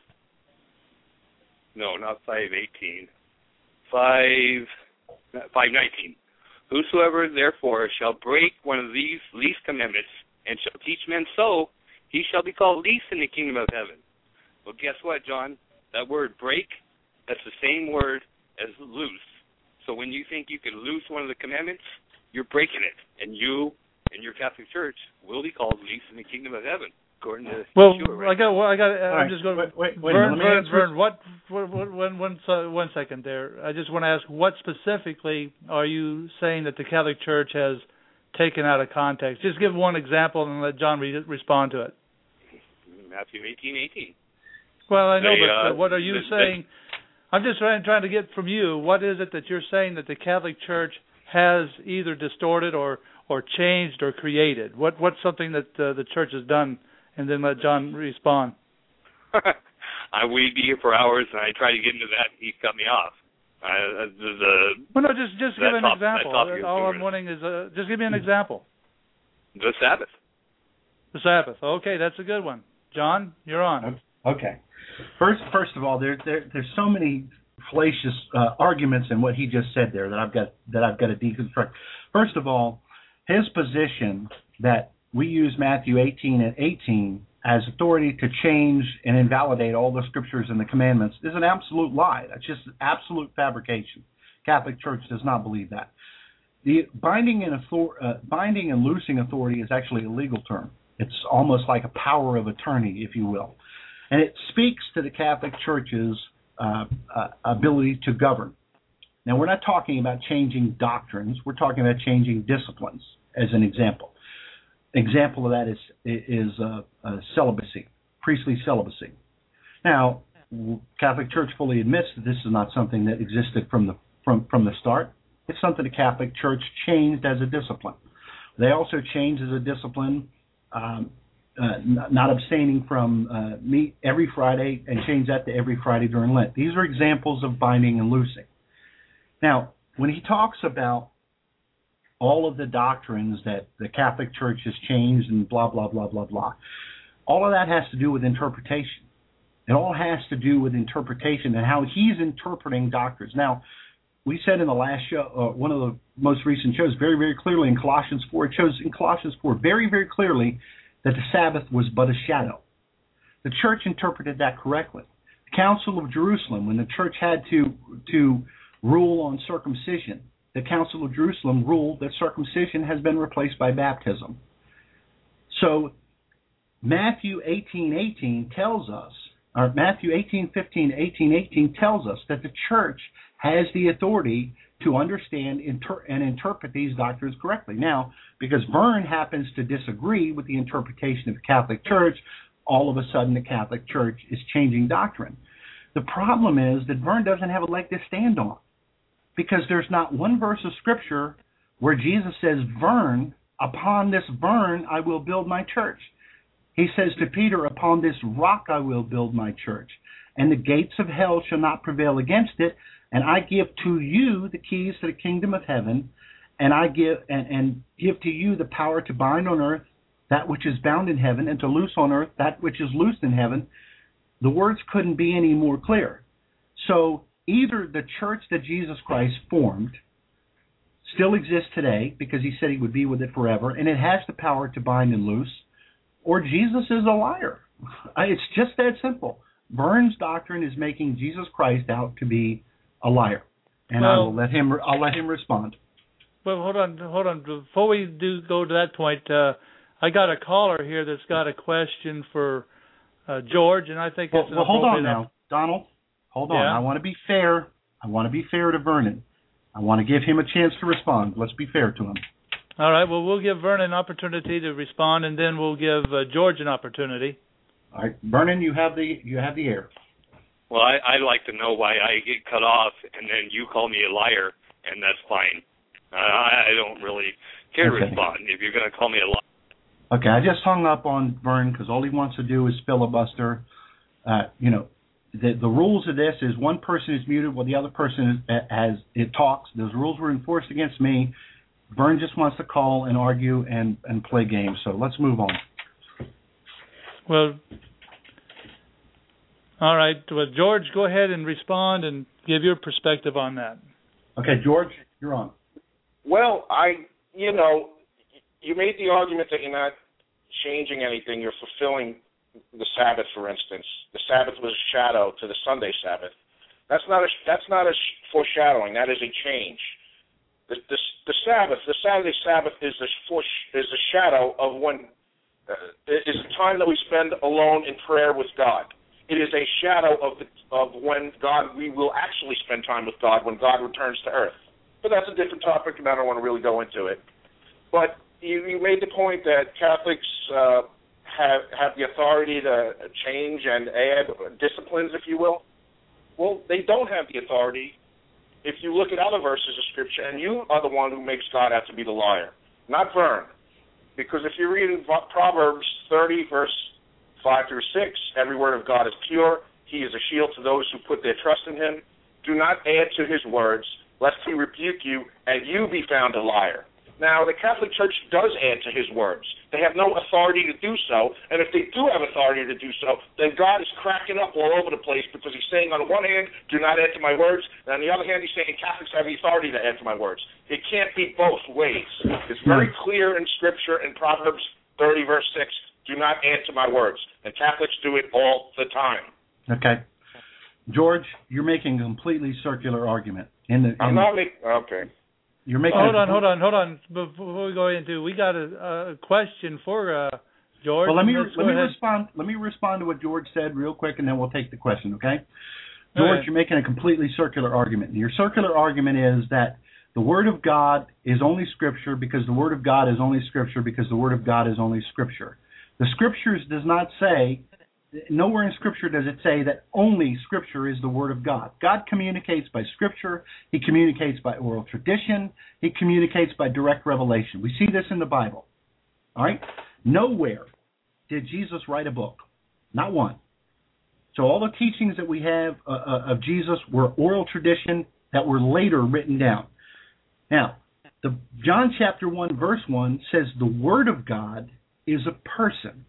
No, not five eighteen. Five, five nineteen. Whosoever therefore shall break one of these least commandments and shall teach men so, he shall be called least in the kingdom of heaven. Well, guess what, John? That word break, that's the same word as loose. So when you think you can loose one of the commandments, you're breaking it, and you and your Catholic Church will be called least in the kingdom of heaven, according to well, Yeshua, right? I got. Well, I got. Uh, I'm right. just going. Wait, wait, wait Vern, let me Vern, answer. Vern, what? what, what one, one, uh, one second there. I just want to ask, what specifically are you saying that the Catholic Church has taken out of context? Just give one example and let John re- respond to it. Matthew eighteen eighteen. Well, I know, they, but uh, uh, what are you they, saying? I'm just trying, trying to get from you, what is it that you're saying that the Catholic Church has either distorted or, or changed or created? What What's something that uh, the Church has done? And then let John respond. I we'd be here for hours, and I try to get into that, and he cut me off. Uh, the, the, well, no, just just give an top, example. All I'm wanting is uh, just give me an example. The Sabbath. The Sabbath. Okay, that's a good one. John, you're on. Okay. First, first of all, there, there there's so many fallacious uh, arguments in what he just said there that I've got that I've got to deconstruct. First of all, his position that we use Matthew eighteen and eighteen as authority to change and invalidate all the scriptures and the commandments is an absolute lie. That's just absolute fabrication. Catholic Church does not believe that. The binding and author, uh, binding and loosing authority is actually a legal term. It's almost like a power of attorney, if you will. And it speaks to the Catholic Church's uh, uh, ability to govern. Now, we're not talking about changing doctrines. We're talking about changing disciplines, as an example. Example of that is is uh, uh, celibacy, priestly celibacy. Now, Catholic Church fully admits that this is not something that existed from the from from the start. It's something the Catholic Church changed as a discipline. They also changed as a discipline um, uh, not abstaining from uh, meat every Friday and changed that to every Friday during Lent. These are examples of binding and loosing. Now, when he talks about all of the doctrines that the Catholic Church has changed and blah, blah, blah, blah, blah, all of that has to do with interpretation. It all has to do with interpretation and how he's interpreting doctrines. Now, we said in the last show, uh, one of the most recent shows, very, very clearly in Colossians four, it shows in Colossians four very, very clearly that the Sabbath was but a shadow. The church interpreted that correctly. The Council of Jerusalem, when the church had to to rule on circumcision, the Council of Jerusalem ruled that circumcision has been replaced by baptism. So Matthew eighteen eighteen tells us, or Matthew eighteen fifteen, eighteen eighteen tells us that the church has the authority to understand inter- and interpret these doctrines correctly. Now, because Vern happens to disagree with the interpretation of the Catholic Church, all of a sudden the Catholic Church is changing doctrine. The problem is that Vern doesn't have a leg to stand on, because there's not one verse of Scripture where Jesus says, Vern, upon this Vern I will build my church. He says to Peter, upon this rock I will build my church, and the gates of hell shall not prevail against it. And I give to you the keys to the kingdom of heaven, and I give and, and give to you the power to bind on earth that which is bound in heaven, and to loose on earth that which is loosed in heaven. The words couldn't be any more clear. So either the church that Jesus Christ formed still exists today, because he said he would be with it forever, and it has the power to bind and loose, or Jesus is a liar. It's just that simple. Vern's doctrine is making Jesus Christ out to be a liar, and well, I will let him. I'll let him respond. Well, hold on, hold on. Before we do go to that point, uh, I got a caller here that's got a question for uh, George, and I think well, it's an well hold on enough. now, Donald. Hold on. Yeah? I want to be fair. I want to be fair to Vernon. I want to give him a chance to respond. Let's be fair to him. All right. Well, we'll give Vernon an opportunity to respond, and then we'll give uh, George an opportunity. All right, Vernon, you have the you have the air. Well, I, I'd like to know why I get cut off, and then you call me a liar, and that's fine. Uh, I don't really care to okay. respond if you're going to call me a liar. Okay, I just hung up on Vern because all he wants to do is filibuster. Uh, you know, the the rules of this is one person is muted while the other person is, as it talks. Those rules were enforced against me. Vern just wants to call and argue and, and play games. So let's move on. Well, all right. Well, George, go ahead and respond and give your perspective on that. Okay, George, you're on. Well, I, you know, you made the argument that you're not changing anything. You're fulfilling the Sabbath, for instance. The Sabbath was a shadow to the Sunday Sabbath. That's not a that's not a foreshadowing. That is a change. The the, the Sabbath, the Saturday Sabbath, is a is a shadow of when uh, is a time that we spend alone in prayer with God. It is a shadow of the, of when God we will actually spend time with God when God returns to earth. But that's a different topic, and I don't want to really go into it. But you, you made the point that Catholics uh, have have the authority to change and add disciplines, if you will. Well, they don't have the authority if you look at other verses of Scripture, and you are the one who makes God out to be the liar, not Vern. Because if you read in Proverbs thirty, verse five through six, every word of God is pure. He is a shield to those who put their trust in him. Do not add to his words, lest he rebuke you, and you be found a liar. Now, the Catholic Church does add to his words. They have no authority to do so, and if they do have authority to do so, then God is cracking up all over the place because he's saying on the one hand, do not add to my words, and on the other hand, he's saying Catholics have the authority to add to my words. It can't be both ways. It's very clear in Scripture in Proverbs thirty, verse six, do not add to my words, and Catholics do it all the time. Okay. George, you're making a completely circular argument. In the, in I'm not making, okay. You're making hold a, on, hold on, hold on. Before we go into, we got a, a question for uh, George. Well, let me Let's let me ahead. respond. Let me respond to what George said real quick, and then we'll take the question. Okay, George, right. You're making a completely circular argument. Your circular argument is that the Word of God is only Scripture because the Word of God is only Scripture because the Word of God is only Scripture. The Scriptures does not say. Nowhere in Scripture does it say that only Scripture is the Word of God. God communicates by Scripture. He communicates by oral tradition. He communicates by direct revelation. We see this in the Bible. All right? Nowhere did Jesus write a book. Not one. So all the teachings that we have uh, of Jesus were oral tradition that were later written down. Now, the John chapter one, verse one says the Word of God is a person.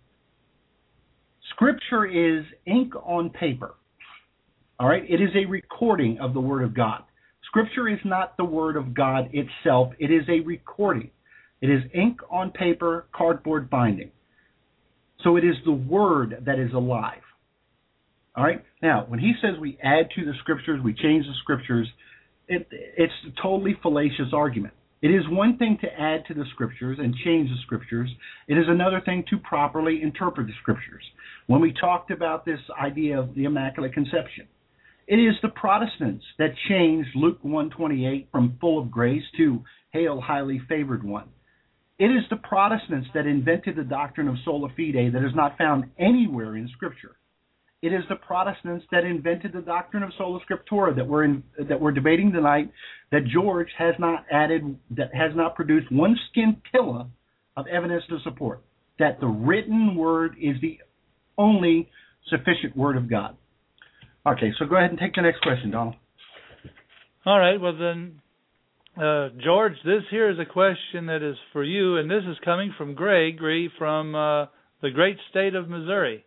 Scripture is ink on paper. All right? It is a recording of the Word of God. Scripture is not the Word of God itself. It is a recording. It is ink on paper, cardboard binding. So it is the Word that is alive. All right? Now, when he says we add to the Scriptures, we change the Scriptures, it, it's a totally fallacious argument. It is one thing to add to the Scriptures and change the Scriptures. It is another thing to properly interpret the Scriptures. When we talked about this idea of the Immaculate Conception, It is the Protestants that changed Luke one twenty-eight from full of grace to hail highly favored one. It is the Protestants that invented the doctrine of sola fide that is not found anywhere in Scripture. It is the Protestants that invented the doctrine of sola scriptura that we're in, that we're debating tonight, that George has not added, that has not produced one scintilla of evidence to support. That the written word is the only sufficient word of God. Okay, so go ahead and take the next question, Donald. All right, well then, uh, George, this here is a question that is for you, and this is coming from Gregory from uh, the great state of Missouri.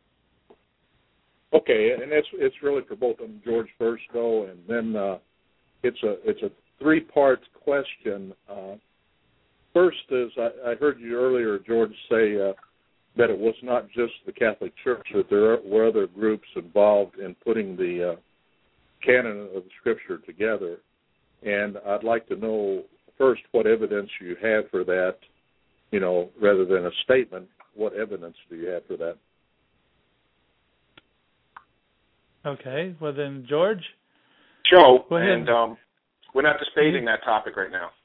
Okay, and it's it's really for both of them, George first though, and then uh, it's a it's a three part question. Uh, first is I, I heard you earlier, George, say uh, that it was not just the Catholic Church, that there were other groups involved in putting the uh, canon of the Scripture together, and I'd like to know first what evidence you have for that. You know, rather than a statement, what evidence do you have for that? Okay, well then, George? Joe, Go ahead. and um, we're not debating that topic right now.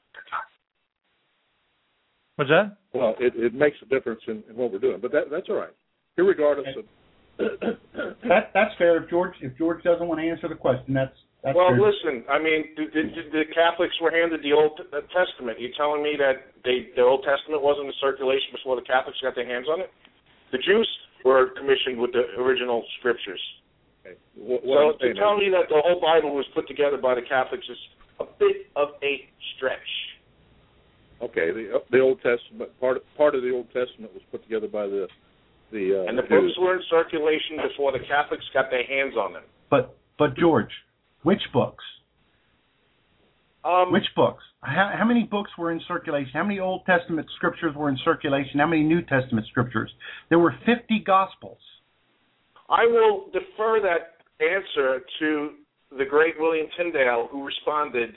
What's that? Well, it, it makes a difference in, in what we're doing, but that, that's all right. Irregardless of... that, that's fair. If George if George doesn't want to answer the question, that's, that's well, fair. listen, I mean, the, the, the Catholics were handed the Old Testament. You're telling me that they, the Old Testament wasn't in circulation before the Catholics got their hands on it? The Jews were commissioned with the original Scriptures. Okay. What, what so to tell me that the whole Bible was put together by the Catholics is a bit of a stretch. Okay, the the Old Testament part part of the Old Testament was put together by the the uh, and the Jews. books were in circulation before the Catholics got their hands on them. But but George, which books? Um, which books? How, how many books were in circulation? How many Old Testament scriptures were in circulation? How many New Testament scriptures? There were fifty Gospels. I will defer that answer to the great William Tyndale, who responded,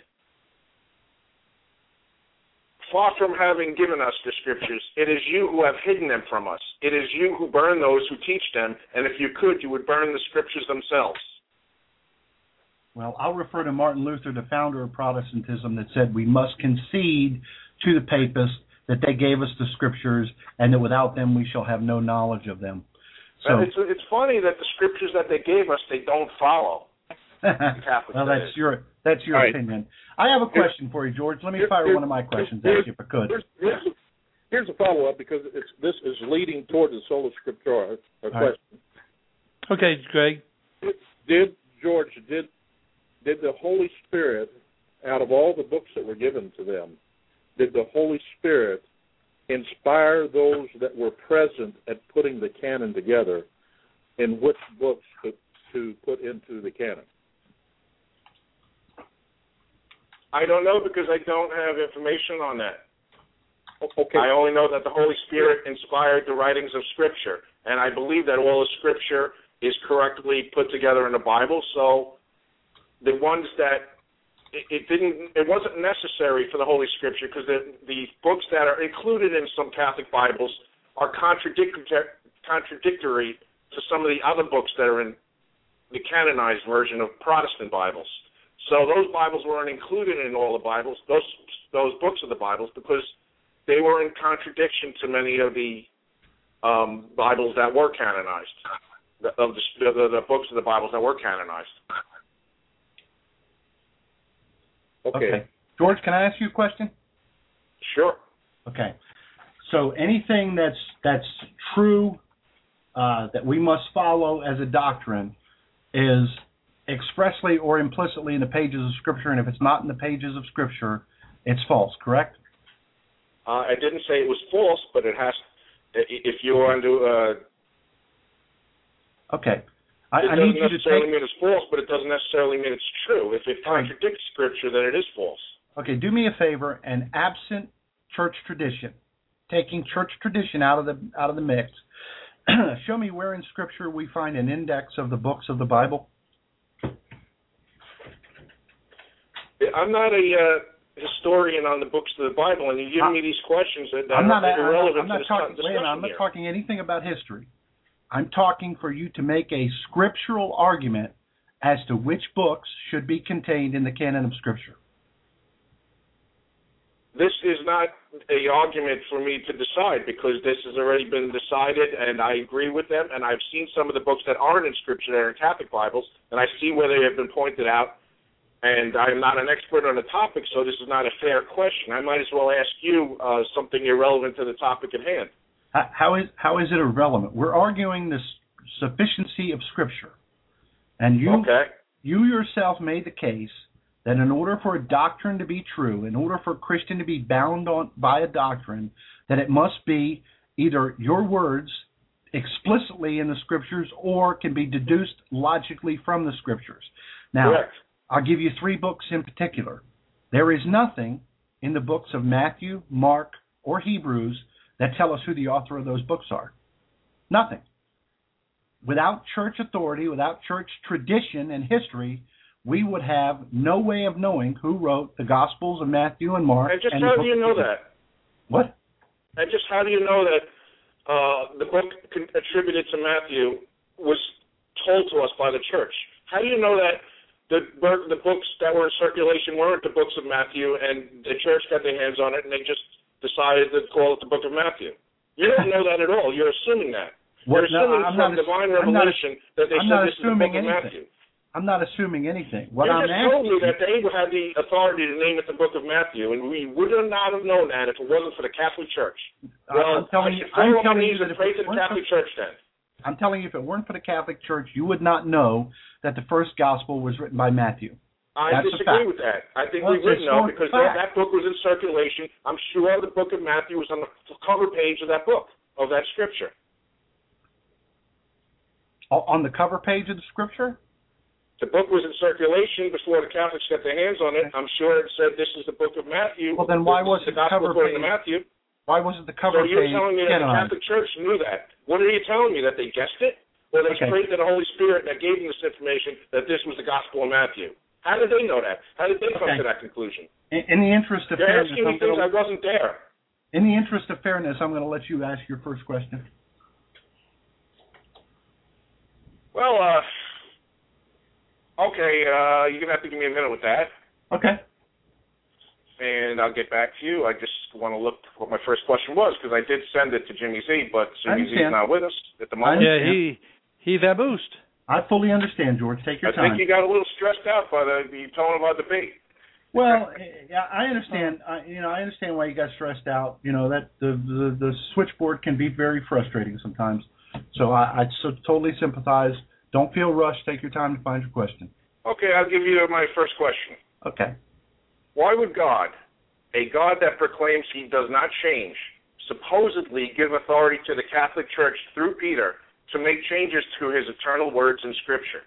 far from having given us the Scriptures, it is you who have hidden them from us. It is you who burn those who teach them, and if you could, you would burn the Scriptures themselves. Well, I'll refer to Martin Luther, the founder of Protestantism, that said we must concede to the papists that they gave us the Scriptures, and that without them we shall have no knowledge of them. So, it's it's funny that the Scriptures that they gave us, they don't follow. Well, that's your that's your right. opinion. I have a question for you, George. Let me Here, fire here, one of my questions here, at you, if I could. Here's, here's, a, here's a follow-up, because it's, this is leading toward the sola scriptura a question. Right. Okay, Greg. Did, did George did did the Holy Spirit, out of all the books that were given to them, did the Holy Spirit inspire those that were present at putting the canon together in which books to, to put into the canon? I don't know, because I don't have information on that. Okay. I only know that the Holy Spirit inspired the writings of Scripture, and I believe that all the Scripture is correctly put together in the Bible. So the ones that it, it didn't, it wasn't necessary for the Holy Scripture, because the the books that are included in some Catholic Bibles are contradictory contradictory to some of the other books that are in the canonized version of Protestant Bibles. So those Bibles weren't included in all the Bibles, those those books of the Bibles, because they were in contradiction to many of the um, Bibles that were canonized, the, of the, the, the books of the Bibles that were canonized. Okay. Okay. George, can I ask you a question? Sure. Okay. So anything that's that's true uh, that we must follow as a doctrine is expressly or implicitly in the pages of Scripture, and if it's not in the pages of Scripture, it's false, correct? Uh, I didn't say it was false, but it has. If you're under, uh, okay, I, it I doesn't need you to necessarily take. mean it's false, but it doesn't necessarily mean it's true. If it contradicts Scripture, then it is false. Okay, do me a favor, and absent church tradition, taking church tradition out of the out of the mix, show me where in Scripture we find an index of the books of the Bible. I'm not a uh, historian on the books of the Bible, and you give me these questions that, that I'm not, are irrelevant I'm not, I'm not to this talking, discussion wait, I'm not here. talking anything about history. I'm talking for you to make a scriptural argument as to which books should be contained in the canon of Scripture? This is not a argument for me to decide because this has already been decided, and I agree with them. And I've seen some of the books that aren't in Scripture that are in Catholic Bibles, and I see where they have been pointed out. And I'm not an expert on the topic, so this is not a fair question. I might as well ask you uh, something irrelevant to the topic at hand. How is how is it irrelevant? We're arguing the sufficiency of Scripture, and you okay. you yourself made the case that in order for a doctrine to be true, in order for a Christian to be bound on by a doctrine, that it must be either your words explicitly in the Scriptures or can be deduced logically from the Scriptures. Now, Correct. I'll give you three books in particular. There is nothing in the books of Matthew, Mark, or Hebrews that tell us who the author of those books are. Nothing. Without church authority, without church tradition and history, we would have no way of knowing who wrote the Gospels of Matthew and Mark. And just and how do you know Hebrews. that? What? And just how do you know that uh, the book attributed to Matthew was told to us by the church? How do you know that the the books that were in circulation weren't the books of Matthew and the church got their hands on it and they just decided to call it the book of Matthew? You don't know that at all. You're assuming that. What, You're assuming no, I'm from not, divine I'm revelation not, that they I'm said not this is the book of anything. Matthew. I'm not assuming anything. What you I'm just asking told me you, that they had the authority to name it the book of Matthew, and we would not have known that if it wasn't for the Catholic Church. Well, I'm telling I you, should I'm fall on my telling knees you and that if pray it to the weren't Catholic for- Church then. I'm telling you, if it weren't for the Catholic Church, you would not know that the first gospel was written by Matthew. I That's a disagree fact. with that. I think Well, we it's a would know historic because fact. that, that book was in circulation. I'm sure the book of Matthew was on the cover page of that book, of that scripture. O- On the cover page of the Scripture? The book was in circulation before the Catholics got their hands on it. I'm sure it said this is the book of Matthew. Well, then why This is wasn't the the gospel cover according to page- Matthew? Why wasn't the cover So you're page telling me that the canonized? Catholic Church knew that. What are you telling me, that they guessed it? Or they Okay. prayed to the Holy Spirit that gave them this information that this was the gospel of Matthew? How did they know that? How did they come Okay. to that conclusion? In, in the interest of You're fairness, asking me I'm things I gonna, wasn't there. in the interest of fairness, I'm going to let you ask your first question. Well, uh, okay, uh, you're going to have to give me a minute with that, Okay. and I'll get back to you. I just want to look what my first question was, because I did send it to Jimmy Z, but Jimmy Z is understand. not with us at the moment. Yeah, he he vamoosed. I fully understand, George. Take your I time. think you got a little stressed out by the, the tone of our debate. Well, yeah, I understand. I, you know, I understand why you got stressed out. You know that the the, the switchboard can be very frustrating sometimes. So I, I so totally sympathize. Don't feel rushed. Take your time to find your question. Okay, I'll give you my first question. Okay. Why would God, a God that proclaims he does not change, supposedly give authority to the Catholic Church through Peter to make changes to his eternal words in Scripture?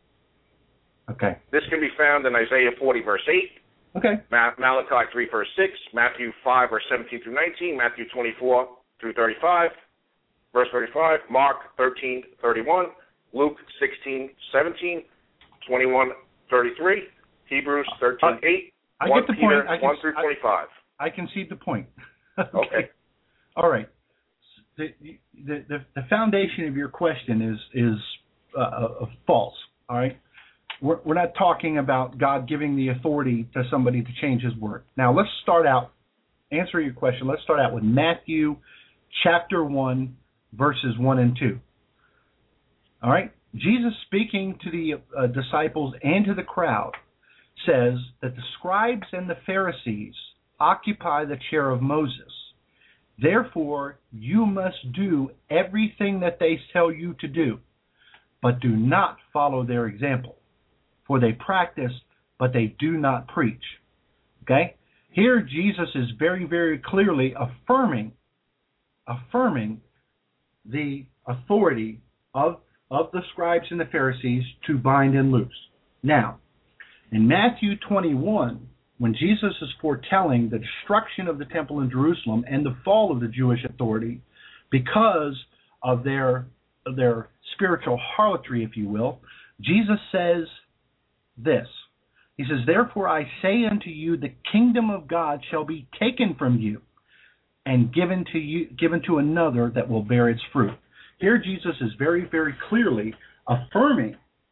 Okay. This can be found in Isaiah forty, verse eight, Okay. Malachi three, verse six, Matthew five, verse seventeen through nineteen, Matthew twenty-four through thirty-five, verse thirty-five, Mark thirteen, thirty-one, Luke sixteen, seventeen, twenty-one, thirty-three, Hebrews thirteen, eight, I one get the Peter point. I can, one through twenty-five. I, I concede the point. Okay. All right. The, the the the foundation of your question is is uh, uh, false. All right. We're we're not talking about God giving the authority to somebody to change His word. Now let's start out. Answer your question. Let's start out with Matthew, chapter one, verses one and two. All right. Jesus, speaking to the uh, disciples and to the crowd, says that the scribes and the Pharisees occupy the chair of Moses. Therefore, you must do everything that they tell you to do, but do not follow their example. For they practice, but they do not preach. Okay? Here, Jesus is very, very clearly affirming, affirming the authority of, of the scribes and the Pharisees to bind and loose. Now, in Matthew twenty-one, when Jesus is foretelling the destruction of the temple in Jerusalem and the fall of the Jewish authority because of their, of their spiritual harlotry, if you will, Jesus says this. He says, therefore I say unto you, the kingdom of God shall be taken from you and given to you, given to another that will bear its fruit. Here Jesus is very, very clearly affirming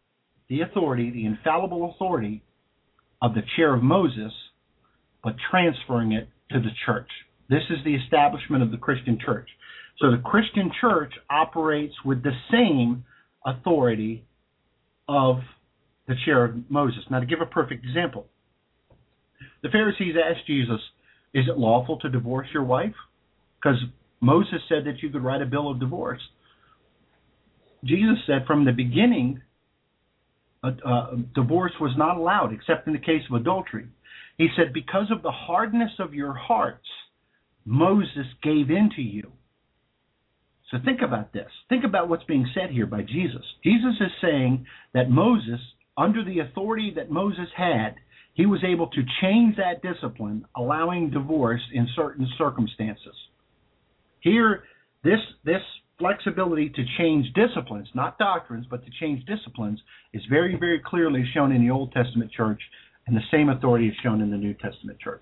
the authority, the infallible authority of the chair of Moses, but transferring it to the church. This is the establishment of the Christian church. So the Christian church operates with the same authority of the chair of Moses. Now, to give a perfect example, the Pharisees asked Jesus, is it lawful to divorce your wife? Because Moses said that you could write a bill of divorce. Jesus said from the beginning, uh, uh, divorce was not allowed except in the case of adultery. He said, because of the hardness of your hearts, Moses gave in to you. So think about this. Think about what's being said here by Jesus. Jesus is saying that Moses, under the authority that Moses had, he was able to change that discipline, allowing divorce in certain circumstances. Here, this this flexibility to change disciplines, not doctrines, but to change disciplines, is very, very clearly shown in the Old Testament church, and the same authority is shown in the New Testament church.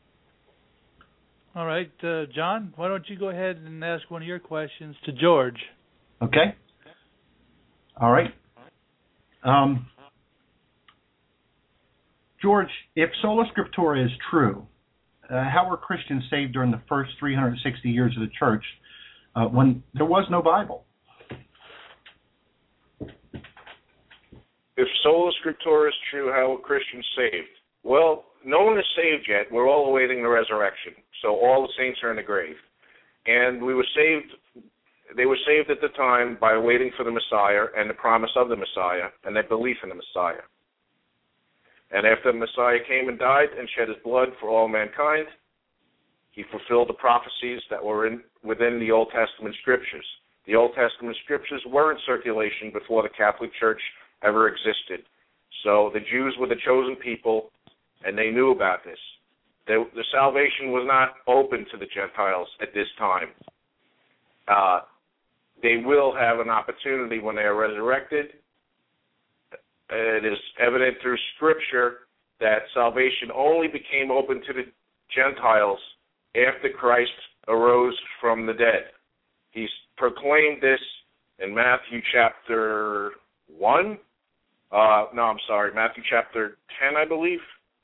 All right, uh, John, why don't you go ahead and ask one of your questions to George? Okay. All right. Um, George, if Sola Scriptura is true, uh, how were Christians saved during the first three hundred sixty years of the church uh, when there was no Bible? If Sola Scriptura is true, how were Christians saved? Well, no one is saved yet. We're all awaiting the resurrection. So all the saints are in the grave. And we were saved, they were saved at the time by waiting for the Messiah and the promise of the Messiah and their belief in the Messiah. And after the Messiah came and died and shed his blood for all mankind, he fulfilled the prophecies that were in within the Old Testament scriptures. The Old Testament scriptures were in circulation before the Catholic Church ever existed. So the Jews were the chosen people, and they knew about this. The, the salvation was not open to the Gentiles at this time. Uh, they will have an opportunity when they are resurrected. It is evident through Scripture that salvation only became open to the Gentiles after Christ arose from the dead. He's proclaimed this in Matthew chapter one. Uh, no, I'm sorry, Matthew chapter ten, I believe.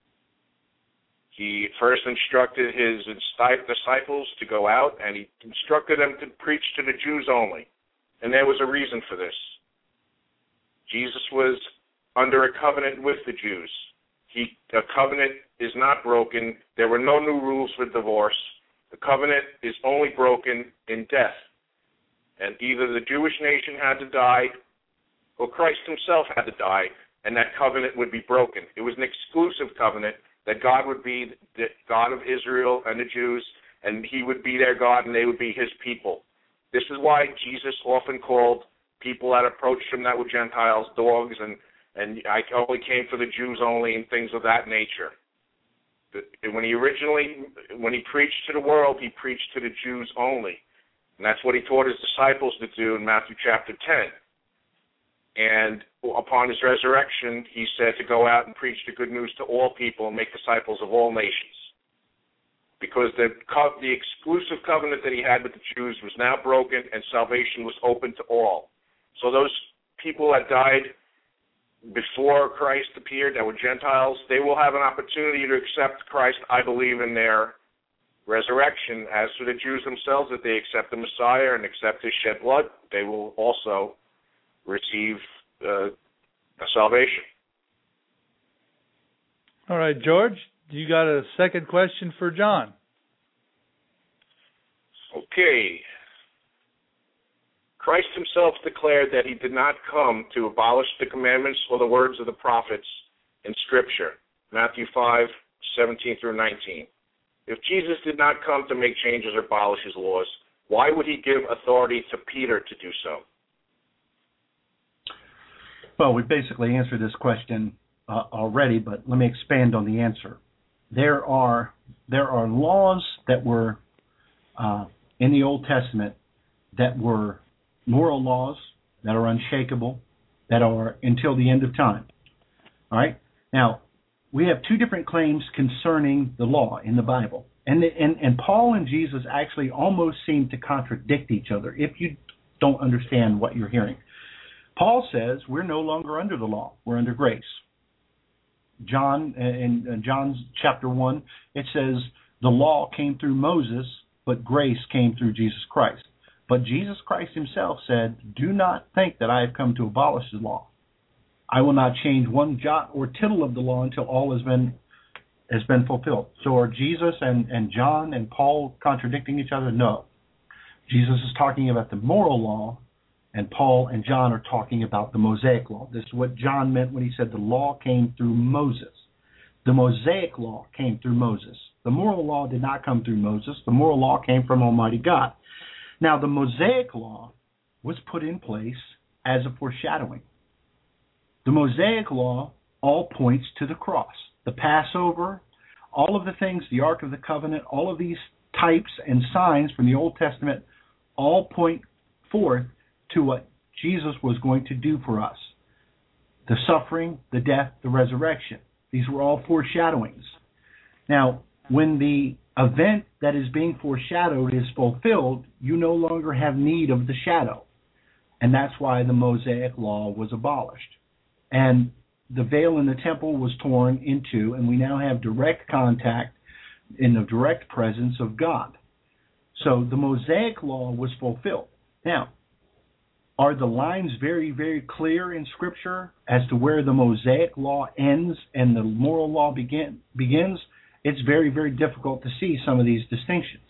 He first instructed his disciples to go out, and he instructed them to preach to the Jews only. And there was a reason for this. Jesus was under a covenant with the Jews. He, a covenant is not broken. There were no new rules for divorce. The covenant is only broken in death. And either the Jewish nation had to die or Christ himself had to die, and that covenant would be broken. It was an exclusive covenant that God would be the God of Israel and the Jews, and he would be their God, and they would be his people. This is why Jesus often called people that approached him that were Gentiles dogs, and, and I only came for the Jews only, and things of that nature. When he originally, when he preached to the world, he preached to the Jews only. And that's what he taught his disciples to do in Matthew chapter ten. And upon his resurrection, he said to go out and preach the good news to all people and make disciples of all nations. Because the, the exclusive covenant that he had with the Jews was now broken and salvation was open to all. So those people that died before Christ appeared that were Gentiles, they will have an opportunity to accept Christ, I believe, in their resurrection. As for the Jews themselves, if they accept the Messiah and accept his shed blood, they will also receive uh, a salvation. All right, George, you got a second question for John. Okay. Christ himself declared that he did not come to abolish the commandments or the words of the prophets in Scripture, Matthew five, seventeen through nineteen. If Jesus did not come to make changes or abolish his laws, why would he give authority to Peter to do so? Well, we basically answered this question uh, already, but let me expand on the answer. There are there are laws that were uh, in the Old Testament that were moral laws that are unshakable, that are until the end of time. All right? Now, we have two different claims concerning the law in the Bible. And, the, and, and Paul and Jesus actually almost seem to contradict each other if you don't understand what you're hearing. Paul says we're no longer under the law. We're under grace. John, in John's chapter one, it says the law came through Moses, but grace came through Jesus Christ. But Jesus Christ himself said, do not think that I have come to abolish the law. I will not change one jot or tittle of the law until all has been has been fulfilled. So are Jesus and, and John and Paul contradicting each other? No. Jesus is talking about the moral law, and Paul and John are talking about the Mosaic law. This is what John meant when he said the law came through Moses. The Mosaic law came through Moses. The moral law did not come through Moses. The moral law came from Almighty God. Now, the Mosaic law was put in place as a foreshadowing. The Mosaic law all points to the cross. The Passover, all of the things, the Ark of the Covenant, all of these types and signs from the Old Testament all point forth to what Jesus was going to do for us. The suffering, the death, the resurrection. These were all foreshadowings. Now, when the event that is being foreshadowed is fulfilled, you no longer have need of the shadow. And that's why the Mosaic law was abolished. And the veil in the temple was torn in two, and we now have direct contact in the direct presence of God. So the Mosaic law was fulfilled. Now, are the lines very, very clear in Scripture as to where the Mosaic law ends and the moral law begin, begins? It's very, very difficult to see some of these distinctions.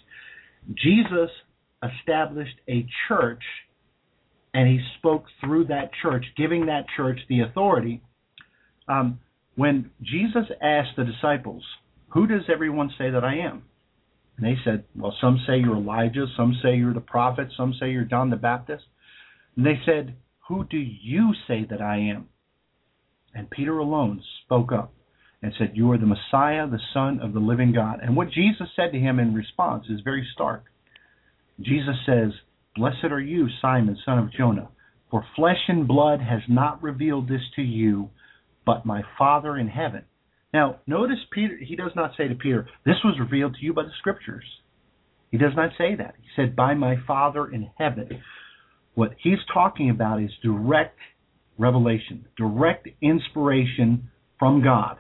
Jesus established a church, and he spoke through that church, giving that church the authority. Um, when Jesus asked the disciples, who does everyone say that I am? And they said, well, some say you're Elijah, some say you're the prophet, some say you're John the Baptist. And they said, who do you say that I am? And Peter alone spoke up and said, you are the Messiah, the Son of the living God. And what Jesus said to him in response is very stark. Jesus says, blessed are you, Simon, son of Jonah, for flesh and blood has not revealed this to you, but my Father in heaven. Now, notice Peter, he does not say to Peter, this was revealed to you by the Scriptures. He does not say that. He said, by my Father in heaven. What he's talking about is direct revelation, direct inspiration from God.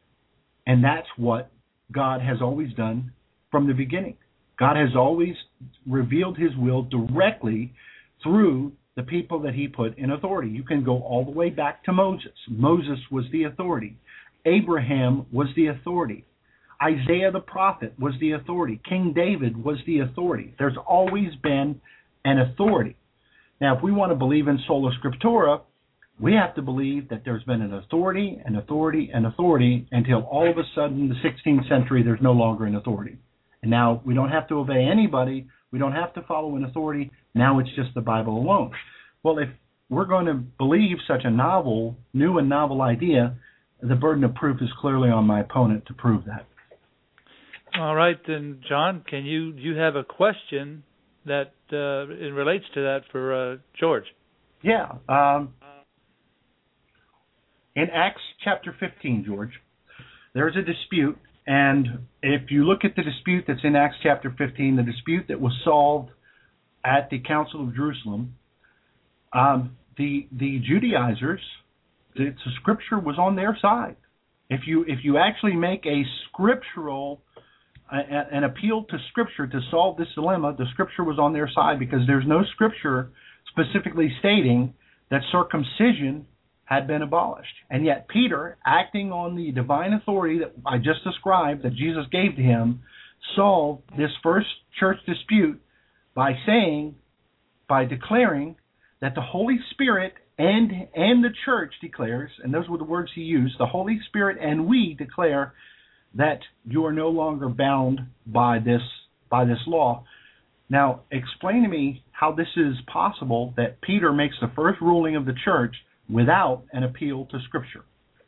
And that's what God has always done from the beginning. God has always revealed his will directly through the people that he put in authority. You can go all the way back to Moses. Moses was the authority. Abraham was the authority. Isaiah the prophet was the authority. King David was the authority. There's always been an authority. Now, if we want to believe in sola scriptura, we have to believe that there's been an authority, an authority, an authority, until all of a sudden in the sixteenth century there's no longer an authority. And now we don't have to obey anybody. We don't have to follow an authority. Now it's just the Bible alone. Well, if we're going to believe such a novel, new and novel idea, the burden of proof is clearly on my opponent to prove that. All right, then, John, can you you have a question that uh, it relates to that for uh, George? Yeah. Um, in Acts chapter fifteen, George, there's a dispute. And if you look at the dispute that's in Acts chapter fifteen, the dispute that was solved at the Council of Jerusalem, um, the the Judaizers, the, the Scripture was on their side. If you if you actually make a scriptural, a, an appeal to Scripture to solve this dilemma, the Scripture was on their side because there's no Scripture specifically stating that circumcision had been abolished. And yet Peter, acting on the divine authority that I just described, that Jesus gave to him, solved this first church dispute by saying, by declaring that the Holy Spirit and and the church declares, and those were the words he used, the Holy Spirit and we declare that you are no longer bound by this by this law. Now, explain to me how this is possible that Peter makes the first ruling of the church without an appeal to Scripture.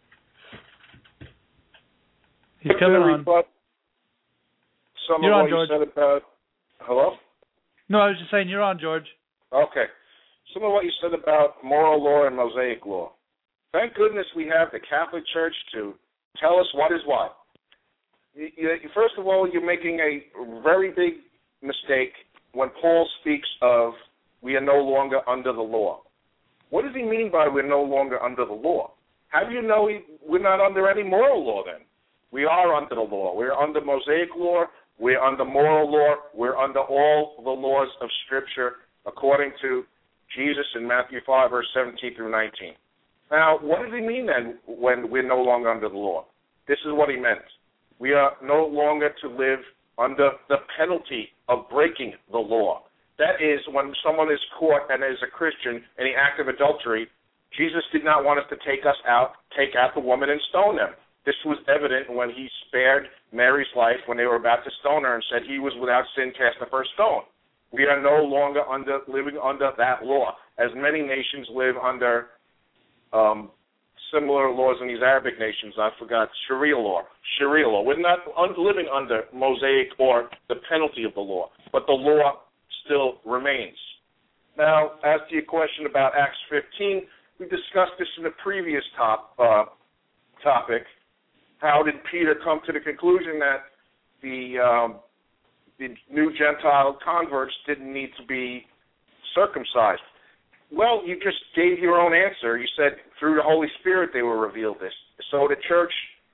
He's coming on. Some you're of on, what George. you said about... Hello? No, I was just saying you're on, George. Okay. Some of what you said about moral law and Mosaic law. Thank goodness we have the Catholic Church to tell us what is what. You, you, first of all, you're making a very big mistake when Paul speaks of we are no longer under the law. What does he mean by we're no longer under the law? How do you know we, we're not under any moral law then? We are under the law. We're under Mosaic law. We're under moral law. We're under all the laws of Scripture according to Jesus in Matthew five, verse seventeen through nineteen. Now, what does he mean then when we're no longer under the law? This is what he meant. We are no longer to live under the penalty of breaking the law. That is, when someone is caught and is a Christian in the act of adultery, Jesus did not want us to take us out, take out the woman and stone them. This was evident when he spared Mary's life when they were about to stone her and said he was without sin, cast the first stone. We are no longer under living under that law, as many nations live under um, similar laws in these Arabic nations. I forgot, Sharia law. Sharia law. We're not un- living under Mosaic or the penalty of the law, but the law still remains. Now, as to your question about Acts fifteen, we discussed this in the previous top, uh, topic. How did Peter come to the conclusion that the um, the new Gentile converts didn't need to be circumcised? Well, you just gave your own answer. You said through the Holy Spirit they were revealed this. So the church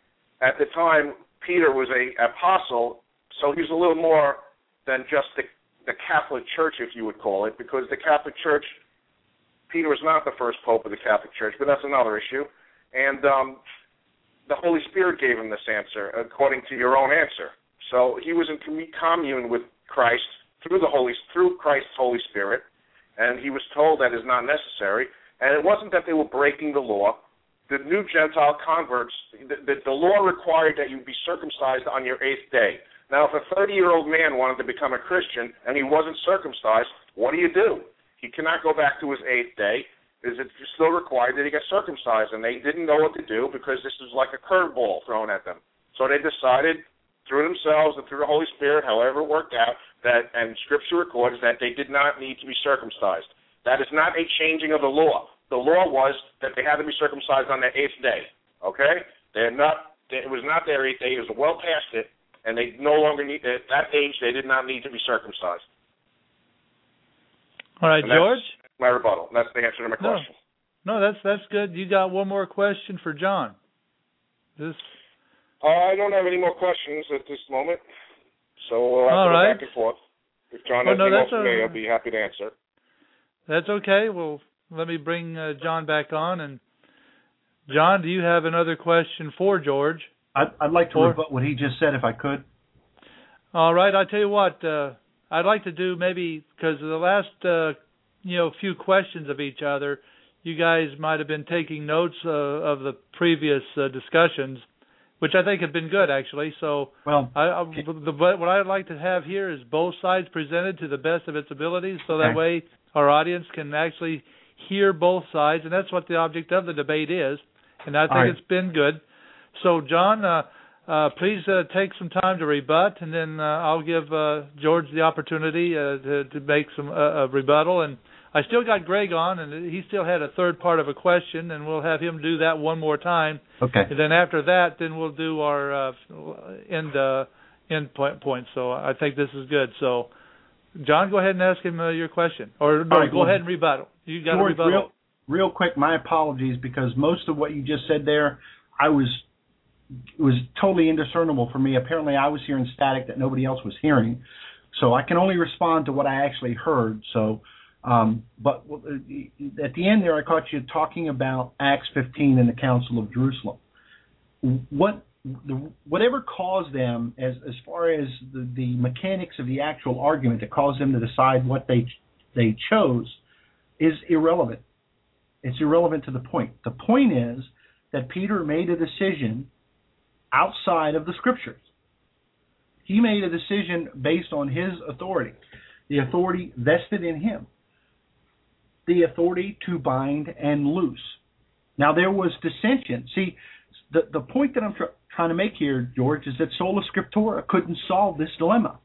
at the time, Peter was a apostle, so he was a little more than just the, the Catholic Church, if you would call it, because the Catholic Church, Peter was not the first pope of the Catholic Church, but that's another issue. And um, the Holy Spirit gave him this answer, according to your own answer. So he was in commune with Christ through the Holy, through Christ's Holy Spirit, and he was told that is not necessary. And it wasn't that they were breaking the law. The new Gentile converts, the, the, the law required that you be circumcised on your eighth day. Now, if a thirty-year-old man wanted to become a Christian and he wasn't circumcised, what do you do? He cannot go back to his eighth day. Is it still required that he get circumcised? And they didn't know what to do because this was like a curveball thrown at them. So they decided through themselves and through the Holy Spirit, however it worked out, that, and Scripture records that they did not need to be circumcised. That is not a changing of the law. The law was that they had to be circumcised on their eighth day. Okay? They're not. It was not their eighth day. It was well past it, and they no longer need. At that age, they did not need to be circumcised. All right, George. My rebuttal. That's the answer to my question. No, no, that's that's good. You got one more question for John. This. Uh, I don't have any more questions at this moment, so we'll have All to go right. back and forth. If John well, has no, any more that's for me, a, I'll be happy to answer. That's okay. Well, let me bring uh, John back on. And John, do you have another question for George? I'd, I'd like to or, rebut what he just said, if I could. All right. I tell you what, uh, I'd like to do maybe because the last uh, you know few questions of each other, you guys might have been taking notes uh, of the previous uh, discussions, which I think have been good, actually. So, well, I, I, the, what I'd like to have here is both sides presented to the best of its abilities, so that okay. way our audience can actually hear both sides, and that's what the object of the debate is. And I think right. it's been good. So, John, uh, uh, please uh, take some time to rebut, and then uh, I'll give uh, George the opportunity uh, to, to make some uh, a rebuttal. And I still got Greg on, and he still had a third part of a question, and we'll have him do that one more time. Okay. And then after that, then we'll do our uh, end uh, end point points. So I think this is good. So, John, go ahead and ask him uh, your question, or no, right, go well, ahead and rebuttal. You got George, a rebuttal. Real, real quick, my apologies because most of what you just said there, I was it was totally indiscernible for me. Apparently, I was hearing static that nobody else was hearing, so I can only respond to what I actually heard. So. Um, but at the end there, I caught you talking about Acts fifteen and the Council of Jerusalem. What, the, whatever caused them, as as far as the, the mechanics of the actual argument that caused them to decide what they they chose, is irrelevant. It's irrelevant to the point. The point is that Peter made a decision outside of the Scriptures. He made a decision based on his authority, the authority vested in him. The authority to bind and loose. Now, there was dissension. See, the, the point that I'm tr- trying to make here, George, is that sola scriptura couldn't solve this dilemma.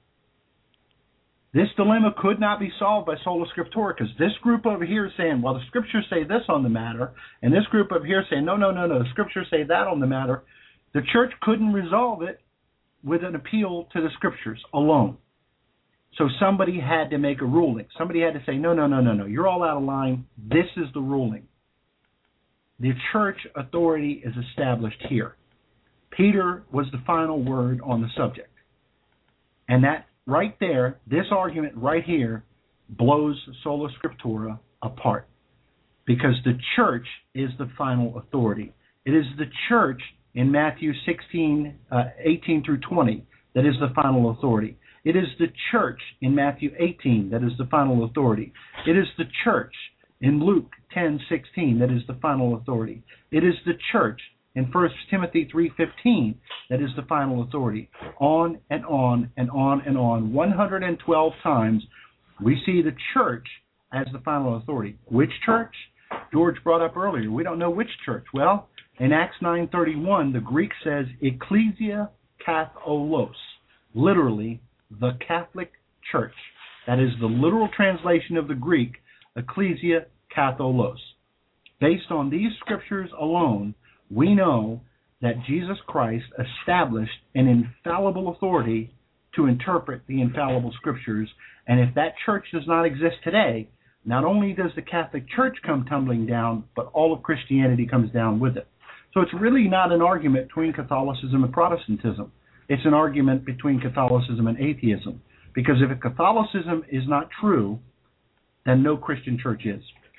This dilemma could not be solved by sola scriptura because this group over here is saying, well, the Scriptures say this on the matter, and this group over here is saying, no, no, no, no, the Scriptures say that on the matter. The church couldn't resolve it with an appeal to the Scriptures alone. So somebody had to make a ruling. Somebody had to say, no, no, no, no, no, you're all out of line. This is the ruling. The church authority is established here. Peter was the final word on the subject. And that right there, this argument right here, blows Sola Scriptura apart. Because the church is the final authority. It is the church in Matthew sixteen, uh, eighteen through twenty that is the final authority. It is the church in Matthew eighteen that is the final authority. It is the church in Luke ten sixteen that is the final authority. It is the church in First Timothy three fifteen that is the final authority. On and on and on and on. one hundred twelve times we see the church as the final authority. Which church? George brought up earlier. We don't know which church. Well, in Acts nine thirty-one, the Greek says Ecclesia Katholos, literally the Catholic Church. That is the literal translation of the Greek, Ecclesia Katholos. Based on these scriptures alone, we know that Jesus Christ established an infallible authority to interpret the infallible scriptures, and if that church does not exist today, not only does the Catholic Church come tumbling down, but all of Christianity comes down with it. So it's really not an argument between Catholicism and Protestantism. It's an argument between Catholicism and atheism. Because if Catholicism is not true, then no Christian church is.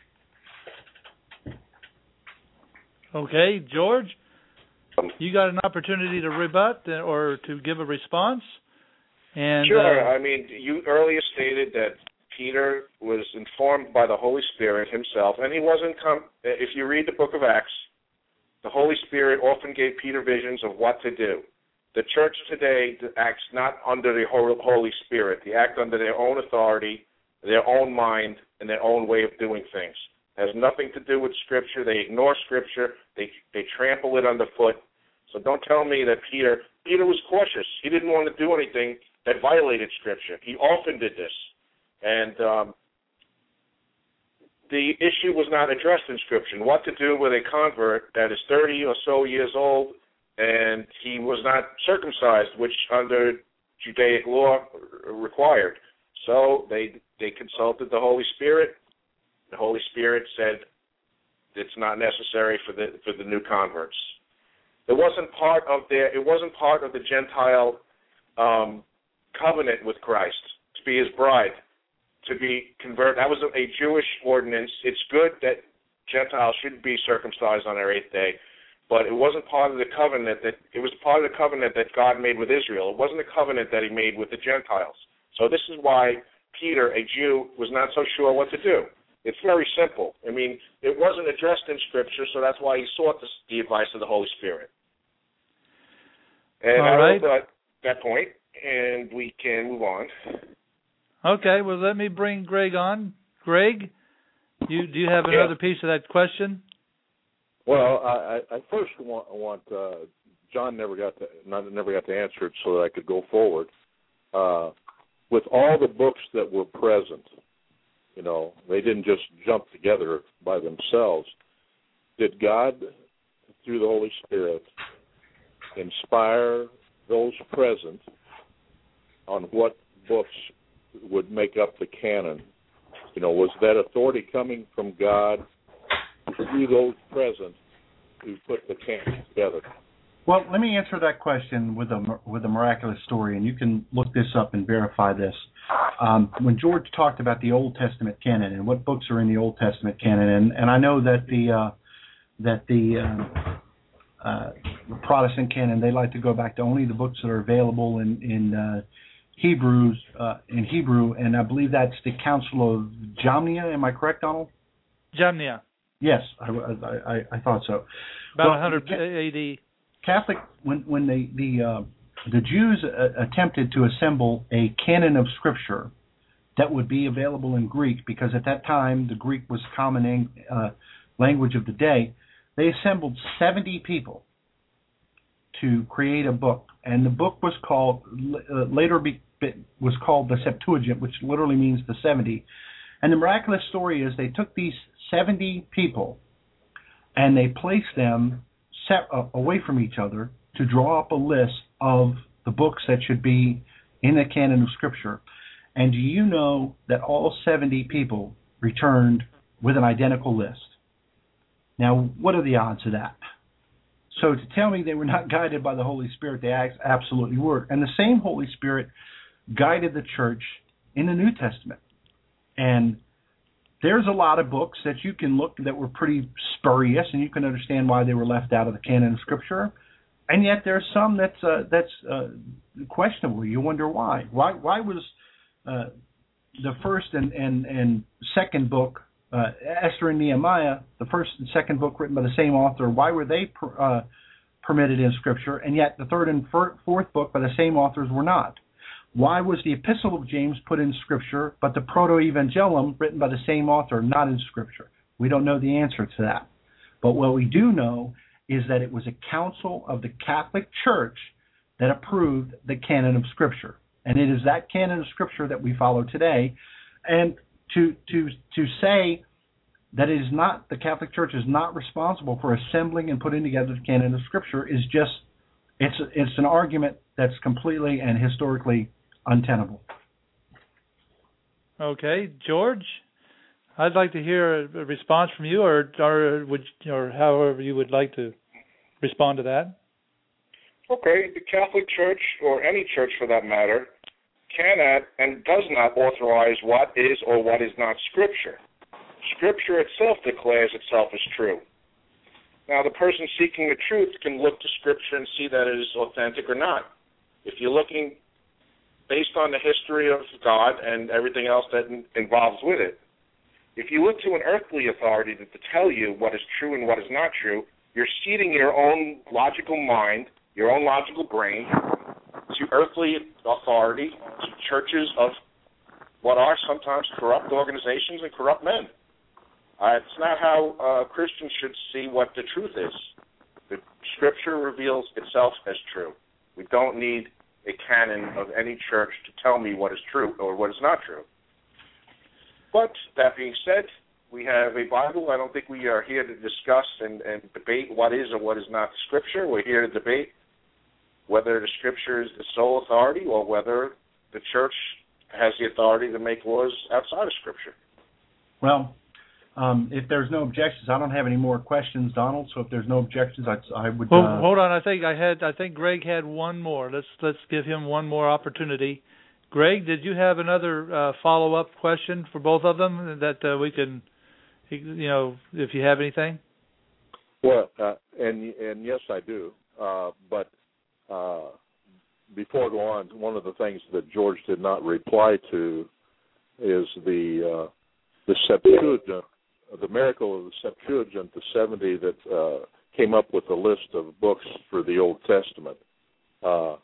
Okay, George, you got an opportunity to rebut or to give a response? And Sure. uh, I mean, you earlier stated that Peter was informed by the Holy Spirit himself, and he wasn't. Com- if you read the book of Acts, the Holy Spirit often gave Peter visions of what to do. The church today acts not under the Holy Spirit. They act under their own authority, their own mind, and their own way of doing things. It has nothing to do with Scripture. They ignore Scripture. They they trample it underfoot. So don't tell me that Peter, Peter was cautious. He didn't want to do anything that violated Scripture. He often did this. And um, the issue was not addressed in Scripture. What to do with a convert that is thirty or so years old and he was not circumcised, which under Judaic law required. So they they consulted the Holy Spirit. The Holy Spirit said it's not necessary for the for the new converts. It wasn't part of their. It wasn't part of the Gentile um, covenant with Christ to be his bride, to be converted. That was a, a Jewish ordinance. It's good that Gentiles should be circumcised on their eighth day, but it wasn't part of the covenant that. It was part of the covenant that God made with Israel. It wasn't a covenant that He made with the Gentiles. So this is why Peter, a Jew, was not so sure what to do. It's very simple. I mean, it wasn't addressed in Scripture, so that's why he sought the, the advice of the Holy Spirit. And All I right. wrote that, that point, and we can move on. Okay, well, let me bring Greg on. Greg, you do you have Yeah. another piece of that question? Well, I, I first want, want uh, John never got to not, never got to answer it, so that I could go forward. Uh, with all the books that were present, you know, they didn't just jump together by themselves. Did God, through the Holy Spirit, inspire those present on what books would make up the canon? You know, was that authority coming from God through those present to put the canon together? Well, let me answer that question with a with a miraculous story, and you can look this up and verify this. Um, when George talked about the Old Testament canon and what books are in the Old Testament canon, and, and I know that the uh, that the, uh, uh, the Protestant canon, they like to go back to only the books that are available in in uh, Hebrews uh, in Hebrew, and I believe that's the Council of Jamnia. Am I correct, Donald? Jamnia, Yes, I, I, I, I thought so. about Well, one hundred A D. Catholic, when when the the uh, the Jews uh, attempted to assemble a canon of Scripture that would be available in Greek, because at that time the Greek was common uh, language of the day, they assembled seventy people to create a book, and the book was called uh, later be, was called the Septuagint, which literally means the seventy. And the miraculous story is they took these seventy people and they placed them set uh, away from each other to draw up a list of the books that should be in the canon of Scripture. And do you know that all seventy people returned with an identical list? Now, what are the odds of that? So to tell me they were not guided by the Holy Spirit, they absolutely were. And the same Holy Spirit guided the church in the New Testament. And there's a lot of books that you can look that were pretty spurious, and you can understand why they were left out of the canon of Scripture. And yet there's some that's uh, that's uh, questionable. You wonder why. Why why was uh, the first and, and, and second book, uh, Esther and Nehemiah, the first and second book written by the same author, why were they per, uh, permitted in Scripture, and yet the third and fir- fourth book by the same authors were not? Why was the Epistle of James put in Scripture, but the Proto-Evangelium, written by the same author, not in Scripture? We don't know the answer to that. But what we do know is that it was a council of the Catholic Church that approved the canon of Scripture. And it is that canon of Scripture that we follow today. And to to to say that it is not, the Catholic Church is not responsible for assembling and putting together the canon of Scripture is just, it's it's an argument that's completely and historically untenable. Okay, George, I'd like to hear a response from you, or or would or however you would like to respond to that. Okay, the Catholic Church, or any church for that matter, cannot and does not authorize what is or what is not Scripture. Scripture itself declares itself as true. Now, the person seeking the truth can look to Scripture and see that it is authentic or not. If you're looking based on the history of God and everything else that involves with it, if you look to an earthly authority to, to tell you what is true and what is not true, you're ceding your own logical mind, your own logical brain, to earthly authority, to churches of what are sometimes corrupt organizations and corrupt men. Uh, it's not how uh, Christians should see what the truth is. The Scripture reveals itself as true. We don't need a canon of any church to tell me what is true or what is not true. But that being said, we have a Bible. I don't think we are here to discuss and, and debate what is or what is not Scripture. We're here to debate whether the Scripture is the sole authority or whether the church has the authority to make laws outside of Scripture. Well, um, if there's no objections, I don't have any more questions, Donald. So if there's no objections, I, I would. Well, uh, hold on. I think I had. I think Greg had one more. Let's let's give him one more opportunity. Greg, did you have another uh, follow-up question for both of them that uh, we can, you know, if you have anything? Well, uh, and and yes, I do. Uh, but uh, before I go on, one of the things that George did not reply to is the uh, the Septuagint, the miracle of the Septuagint, the seventy that uh, came up with a list of books for the Old Testament. Uh,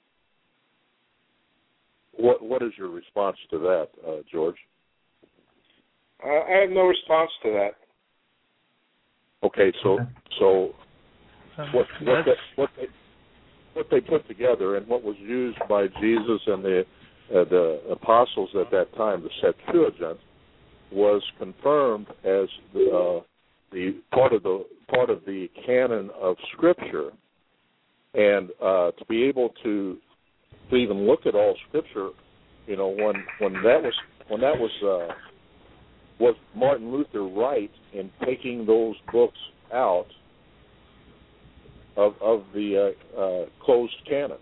what what is your response to that, uh, George? Uh, I have no response to that. Okay, so so what what they, what they what they put together and what was used by Jesus and the uh, the apostles at that time, the Septuagint, was confirmed as the, uh, the part of the part of the canon of Scripture, and uh, to be able to to even look at all Scripture, you know, when when that was when that was uh, was Martin Luther right in taking those books out of of the uh, uh, closed canon?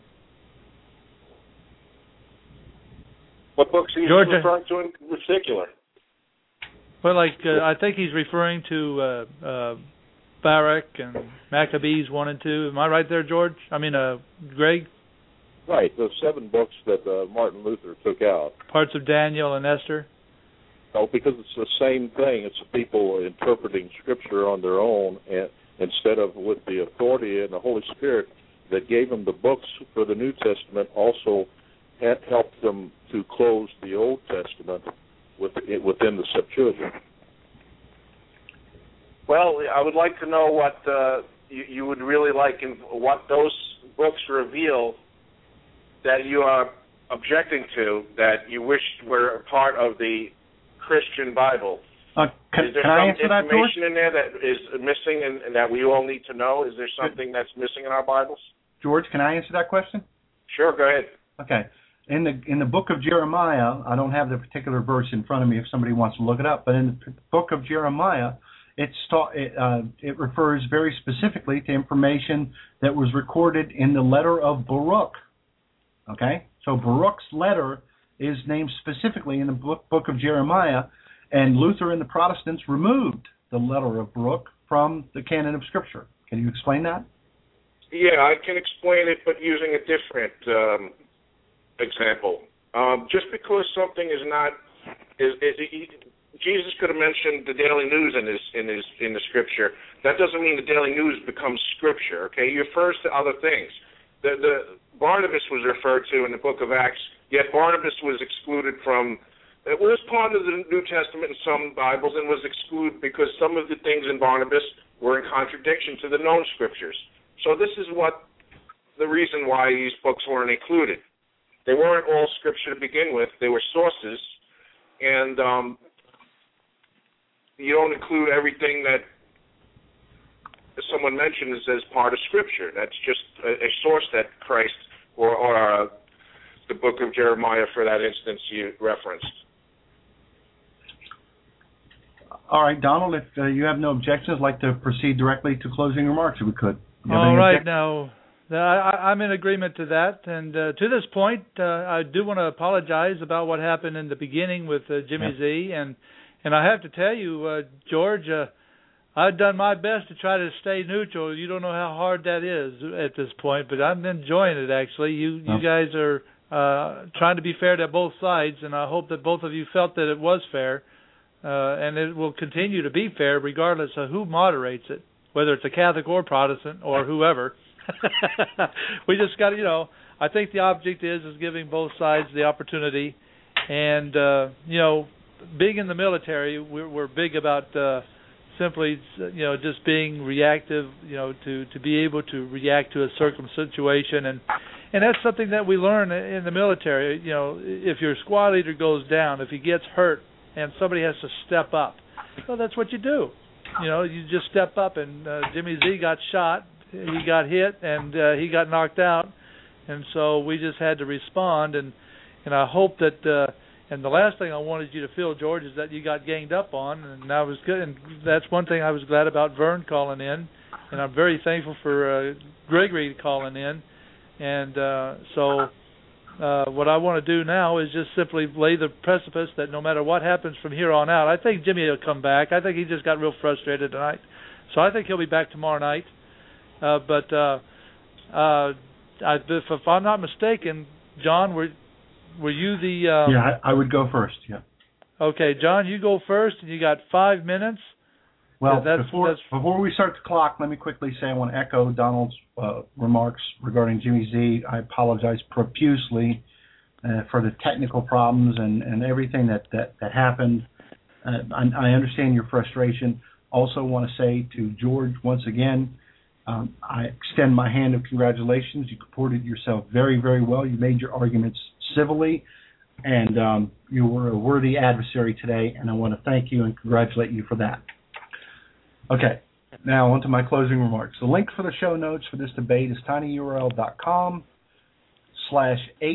What books are you Georgia. referring to in particular? Well, like uh, I think he's referring to uh, uh, Baruch and Maccabees one and two. Am I right there, George? I mean, uh, Greg? Right, those seven books that uh, Martin Luther took out. Parts of Daniel and Esther? No, because it's the same thing. It's people interpreting Scripture on their own, and instead of with the authority and the Holy Spirit that gave them the books for the New Testament, also had helped them to close the Old Testament within the Septuagint. Well, I would like to know what uh, you, you would really like and what those books reveal that you are objecting to, that you wish were a part of the Christian Bible. Uh, can, is there can some I answer that, George? information in there that is missing and, and that we all need to know? Is there something that's missing in our Bibles? George, can I answer that question? Sure, go ahead. Okay. in the in the book of Jeremiah, I don't have the particular verse in front of me if somebody wants to look it up, but in the book of Jeremiah, it's it, uh, it refers very specifically to information that was recorded in the letter of Baruch. Okay, so Baruch's letter is named specifically in the book, book of Jeremiah, and Luther and the Protestants removed the letter of Baruch from the canon of Scripture. Can you explain that? Yeah, I can explain it, but using a different um, example. Um, just because something is not, is, is, is, Jesus could have mentioned the Daily News in his in his in the Scripture. That doesn't mean the Daily News becomes Scripture. Okay, he refers to other things. The the Barnabas was referred to in the Book of Acts, yet Barnabas was excluded from. It was part of the New Testament in some Bibles and was excluded because some of the things in Barnabas were in contradiction to the known Scriptures. So this is what the reason why these books weren't included. They weren't all Scripture to begin with. They were sources, and um, you don't include everything that someone mentions as part of Scripture. That's just a, a source that Christ or, or uh, the book of Jeremiah, for that instance, you referenced. All right, Donald, if uh, you have no objections, I'd like to proceed directly to closing remarks, if we could. All right, now, I, I'm in agreement to that. And uh, to this point, uh, I do want to apologize about what happened in the beginning with uh, Jimmy yep. Z. And, and I have to tell you, uh, George, uh, I've done my best to try to stay neutral. You don't know how hard that is at this point, but I'm enjoying it, actually. You, you oh. guys are uh, trying to be fair to both sides, and I hope that both of you felt that it was fair. Uh, and it will continue to be fair regardless of who moderates it, whether it's a Catholic or Protestant or whoever. We just got to, you know, I think the object is is giving both sides the opportunity. And, uh, you know, being in the military, we're, we're big about uh, simply, you know, just being reactive, you know, to, to be able to react to a circum situation. And, and that's something that we learn in the military. You know, if your squad leader goes down, if he gets hurt, and somebody has to step up, well, that's what you do. You know, you just step up, and uh, Jimmy Z got shot, he got hit, and uh, he got knocked out, and so we just had to respond, and and I hope that, uh, and the last thing I wanted you to feel, George, is that you got ganged up on, and I was good, and that's one thing I was glad about Vern calling in, and I'm very thankful for uh, Gregory calling in, and uh, so... Uh, what I want to do now is just simply lay the precipice that no matter what happens from here on out, I think Jimmy will come back. I think he just got real frustrated tonight. So I think he'll be back tomorrow night. Uh, but uh, uh, I, if, if I'm not mistaken, John, were were you the... Um, yeah, I, I would go first, yeah. Okay, John, you go first, and you got five minutes. Well, that's, before that's, before we start the clock, let me quickly say I want to echo Donald's uh, remarks regarding Jimmy Z. I apologize profusely uh, for the technical problems and, and everything that, that, that happened. Uh, I, I understand your frustration. Also want to say to George, once again, um, I extend my hand of congratulations. You comported yourself very, very well. You made your arguments civilly, and um, you were a worthy adversary today, and I want to thank you and congratulate you for that. Okay, now on to my closing remarks. The link for the show notes for this debate is tinyurl.com slash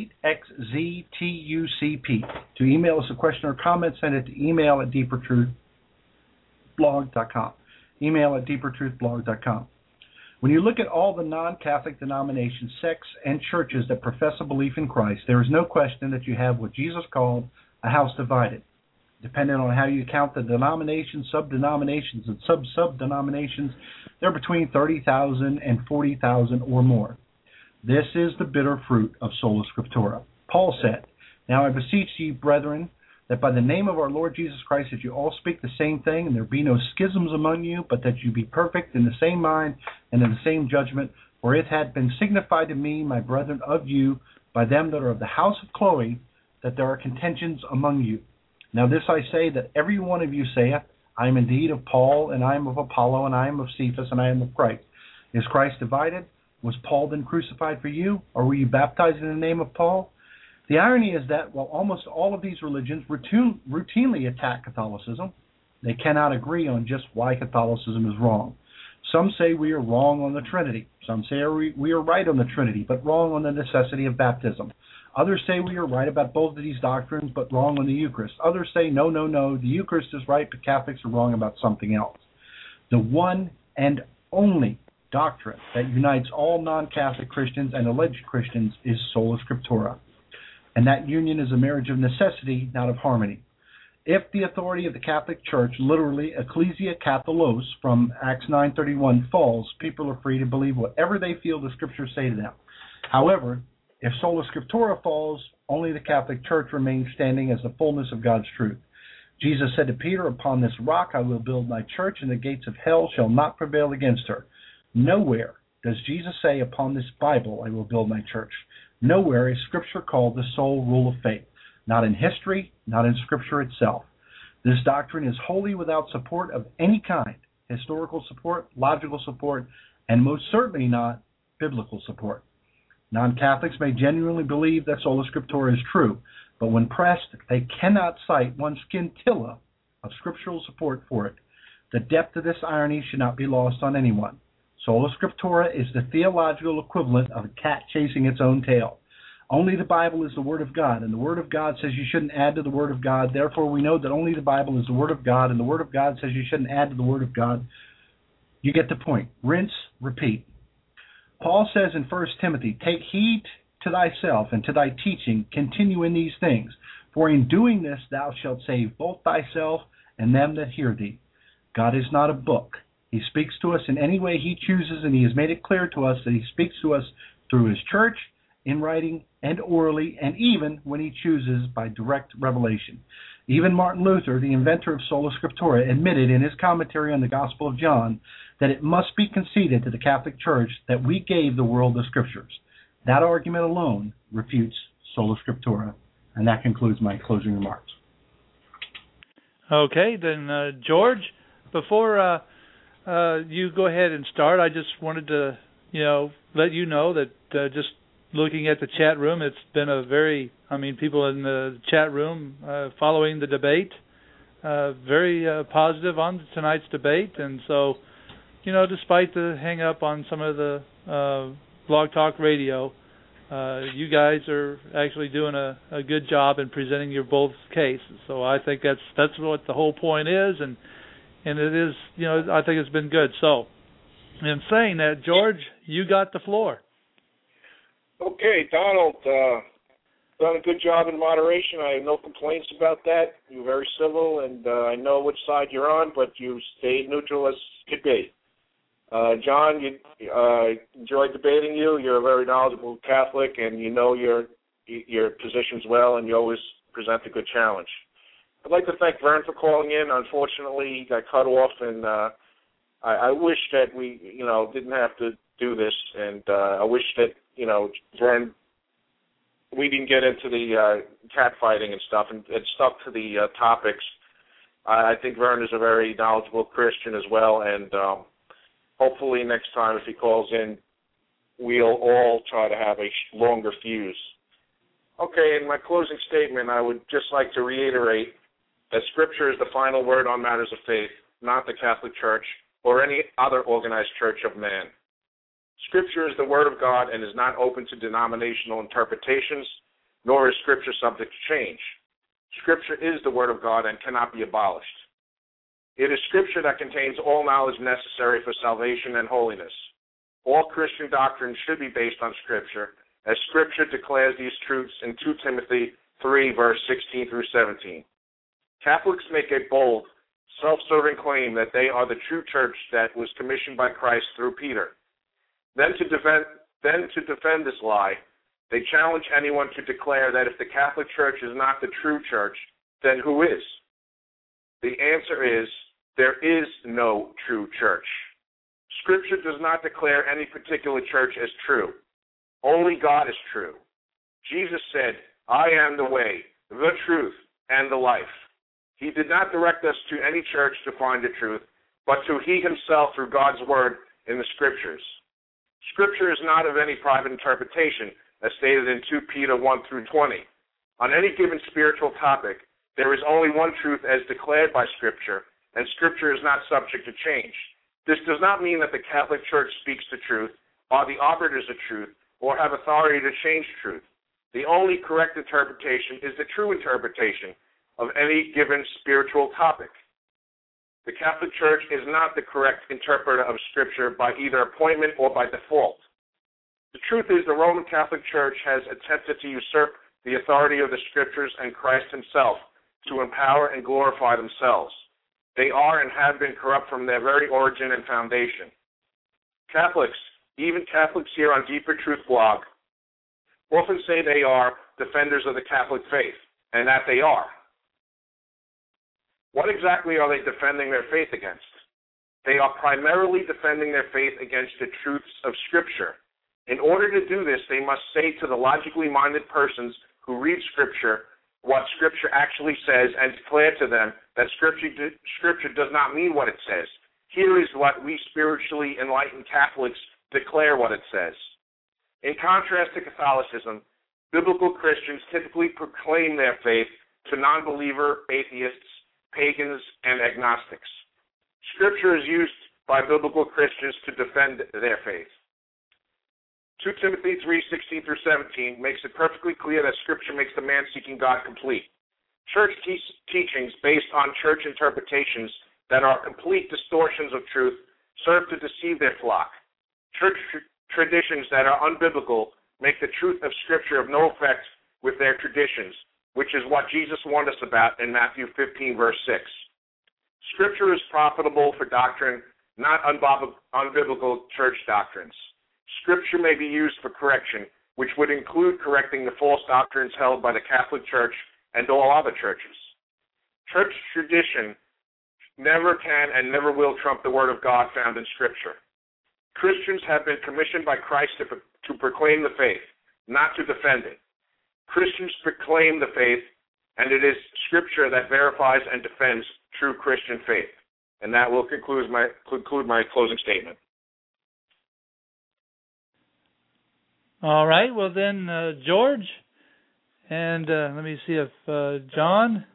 8xztucp. To email us a question or comment, send it to email at deepertruthblog dot com. Email at deepertruthblog dot com. When you look at all the non-Catholic denominations, sects, and churches that profess a belief in Christ, there is no question that you have what Jesus called a house divided. Depending on how you count the denominations, sub-denominations, and sub-sub-denominations, they're between thirty thousand and forty thousand or more. This is the bitter fruit of Sola Scriptura. Paul said, "Now I beseech you, brethren, that by the name of our Lord Jesus Christ, that you all speak the same thing, and there be no schisms among you, but that you be perfect in the same mind and in the same judgment. For it had been signified to me, my brethren, of you, by them that are of the house of Chloe, that there are contentions among you. Now this I say, that every one of you saith, I am indeed of Paul, and I am of Apollo, and I am of Cephas, and I am of Christ. Is Christ divided? Was Paul then crucified for you? Or were you baptized in the name of Paul?" The irony is that while almost all of these religions routine, routinely attack Catholicism, they cannot agree on just why Catholicism is wrong. Some say we are wrong on the Trinity. Some say we are right on the Trinity, but wrong on the necessity of baptism. Others say we are right about both of these doctrines, but wrong on the Eucharist. Others say, no, no, no, the Eucharist is right, but Catholics are wrong about something else. The one and only doctrine that unites all non-Catholic Christians and alleged Christians is sola scriptura. And that union is a marriage of necessity, not of harmony. If the authority of the Catholic Church, literally Ecclesia Catholos from Acts nine thirty-one, falls, people are free to believe whatever they feel the Scriptures say to them. However, if sola scriptura falls, only the Catholic Church remains standing as the fullness of God's truth. Jesus said to Peter, upon this rock I will build my church, and the gates of hell shall not prevail against her. Nowhere does Jesus say, upon this Bible I will build my church. Nowhere is Scripture called the sole rule of faith. Not in history, not in Scripture itself. This doctrine is wholly without support of any kind, historical support, logical support, and most certainly not biblical support. Non-Catholics may genuinely believe that sola scriptura is true, but when pressed, they cannot cite one scintilla of scriptural support for it. The depth of this irony should not be lost on anyone. Sola scriptura is the theological equivalent of a cat chasing its own tail. Only the Bible is the Word of God, and the Word of God says you shouldn't add to the Word of God. Therefore, we know that only the Bible is the Word of God, and the Word of God says you shouldn't add to the Word of God. You get the point. Rinse, repeat. Paul says in First Timothy, take heed to thyself and to thy teaching, continue in these things. For in doing this thou shalt save both thyself and them that hear thee. God is not a book. He speaks to us in any way he chooses, and he has made it clear to us that he speaks to us through his church, in writing and orally, and even when he chooses by direct revelation. Even Martin Luther, the inventor of sola scriptura, admitted in his commentary on the Gospel of John that it must be conceded to the Catholic Church that we gave the world the Scriptures. That argument alone refutes sola scriptura, and that concludes my closing remarks. Okay, then, uh, George, before uh, uh, you go ahead and start, I just wanted to, you know, let you know that uh, just looking at the chat room, it's been a very, I mean, people in the chat room uh, following the debate, uh, very uh, positive on tonight's debate. And so, you know, despite the hang-up on some of the uh, Blog Talk Radio, uh, you guys are actually doing a, a good job in presenting your both cases. So I think that's that's what the whole point is, and and it is, you know, I think it's been good. So in saying that, George, you got the floor. Okay, Donald, uh, done a good job in moderation. I have no complaints about that. You're very civil, and uh, I know which side you're on, but you stayed neutral as could be. Uh, John, you uh, enjoyed debating you. You're a very knowledgeable Catholic, and you know your your positions well, and you always present a good challenge. I'd like to thank Vern for calling in. Unfortunately, he got cut off, and uh, I, I wish that we, you know, didn't have to do this, and uh, I wish that, you know, Vern, we didn't get into the uh, cat fighting and stuff and, and stuck to the uh, topics. I, I think Vern is a very knowledgeable Christian as well, and um, hopefully next time if he calls in, we'll all try to have a longer fuse. Okay, in my closing statement, I would just like to reiterate that Scripture is the final word on matters of faith, not the Catholic Church or any other organized church of man. Scripture is the Word of God and is not open to denominational interpretations, nor is Scripture subject to change. Scripture is the Word of God and cannot be abolished. It is Scripture that contains all knowledge necessary for salvation and holiness. All Christian doctrine should be based on Scripture, as Scripture declares these truths in Second Timothy three, verse sixteen through seventeen. Catholics make a bold, self-serving claim that they are the true church that was commissioned by Christ through Peter. Then to defend, then to defend this lie, they challenge anyone to declare that if the Catholic Church is not the true church, then who is? The answer is, there is no true church. Scripture does not declare any particular church as true. Only God is true. Jesus said, I am the way, the truth, and the life. He did not direct us to any church to find the truth, but to he himself through God's word in the Scriptures. Scripture is not of any private interpretation, as stated in Second Peter one through twenty. On any given spiritual topic, there is only one truth as declared by Scripture, and Scripture is not subject to change. This does not mean that the Catholic Church speaks the truth, are the arbiters of truth, or have authority to change truth. The only correct interpretation is the true interpretation of any given spiritual topic. The Catholic Church is not the correct interpreter of Scripture by either appointment or by default. The truth is the Roman Catholic Church has attempted to usurp the authority of the Scriptures and Christ himself to empower and glorify themselves. They are and have been corrupt from their very origin and foundation. Catholics, even Catholics here on Deeper Truth blog, often say they are defenders of the Catholic faith, and that they are. What exactly are they defending their faith against? They are primarily defending their faith against the truths of Scripture. In order to do this, they must say to the logically minded persons who read Scripture what Scripture actually says and declare to them that Scripture, Scripture does not mean what it says. Here is what we spiritually enlightened Catholics declare what it says. In contrast to Catholicism, biblical Christians typically proclaim their faith to non-believer atheists, pagans, and agnostics. Scripture is used by biblical Christians to defend their faith. Second Timothy three sixteen through seventeen makes it perfectly clear that Scripture makes the man seeking God complete. Church te- teachings based on church interpretations that are complete distortions of truth serve to deceive their flock. Church tr- traditions that are unbiblical make the truth of Scripture of no effect with their traditions, which is what Jesus warned us about in Matthew fifteen, verse six. Scripture is profitable for doctrine, not unbob- unbiblical church doctrines. Scripture may be used for correction, which would include correcting the false doctrines held by the Catholic Church and all other churches. Church tradition never can and never will trump the Word of God found in Scripture. Christians have been commissioned by Christ to, to proclaim the faith, not to defend it. Christians proclaim the faith, and it is Scripture that verifies and defends true Christian faith. And that will conclude my, conclude my closing statement. All right. Well, then, uh, George, and uh, let me see if uh, John.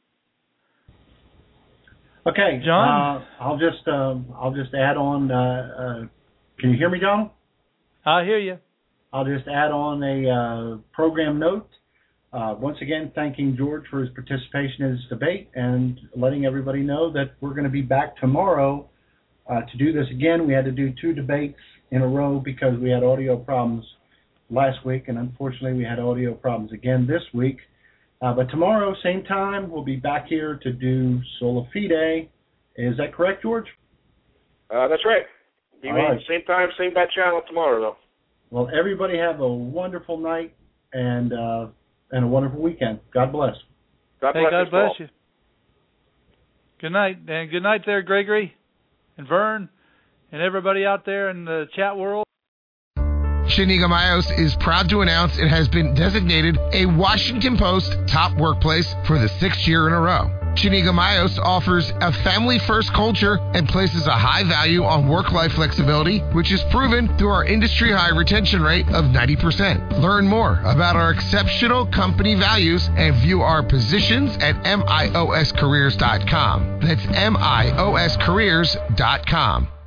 Okay, John. Uh, I'll just um, I'll just add on. Uh, uh, can you hear me, Donald? I hear you. I'll just add on a uh, program note. Uh, once again, thanking George for his participation in this debate and letting everybody know that we're going to be back tomorrow uh, to do this again. We had to do two debates in a row because we had audio problems last week, and unfortunately we had audio problems again this week. Uh, but tomorrow, same time, we'll be back here to do Sola Fide. Is that correct, George? Uh, that's right. You mean right. Same time, same bat channel tomorrow, though. Well, everybody have a wonderful night and uh, and a wonderful weekend. God bless. God hey, bless, God bless Paul. you. Good night, and good night there, Gregory and Vern and everybody out there in the chat world. Shaniga Mayos is proud to announce it has been designated a Washington Post top workplace for the sixth year in a row. Shaniga Mayos offers a family-first culture and places a high value on work-life flexibility, which is proven through our industry-high retention rate of ninety percent. Learn more about our exceptional company values and view our positions at M I O S careers dot com. That's M I O S careers dot com.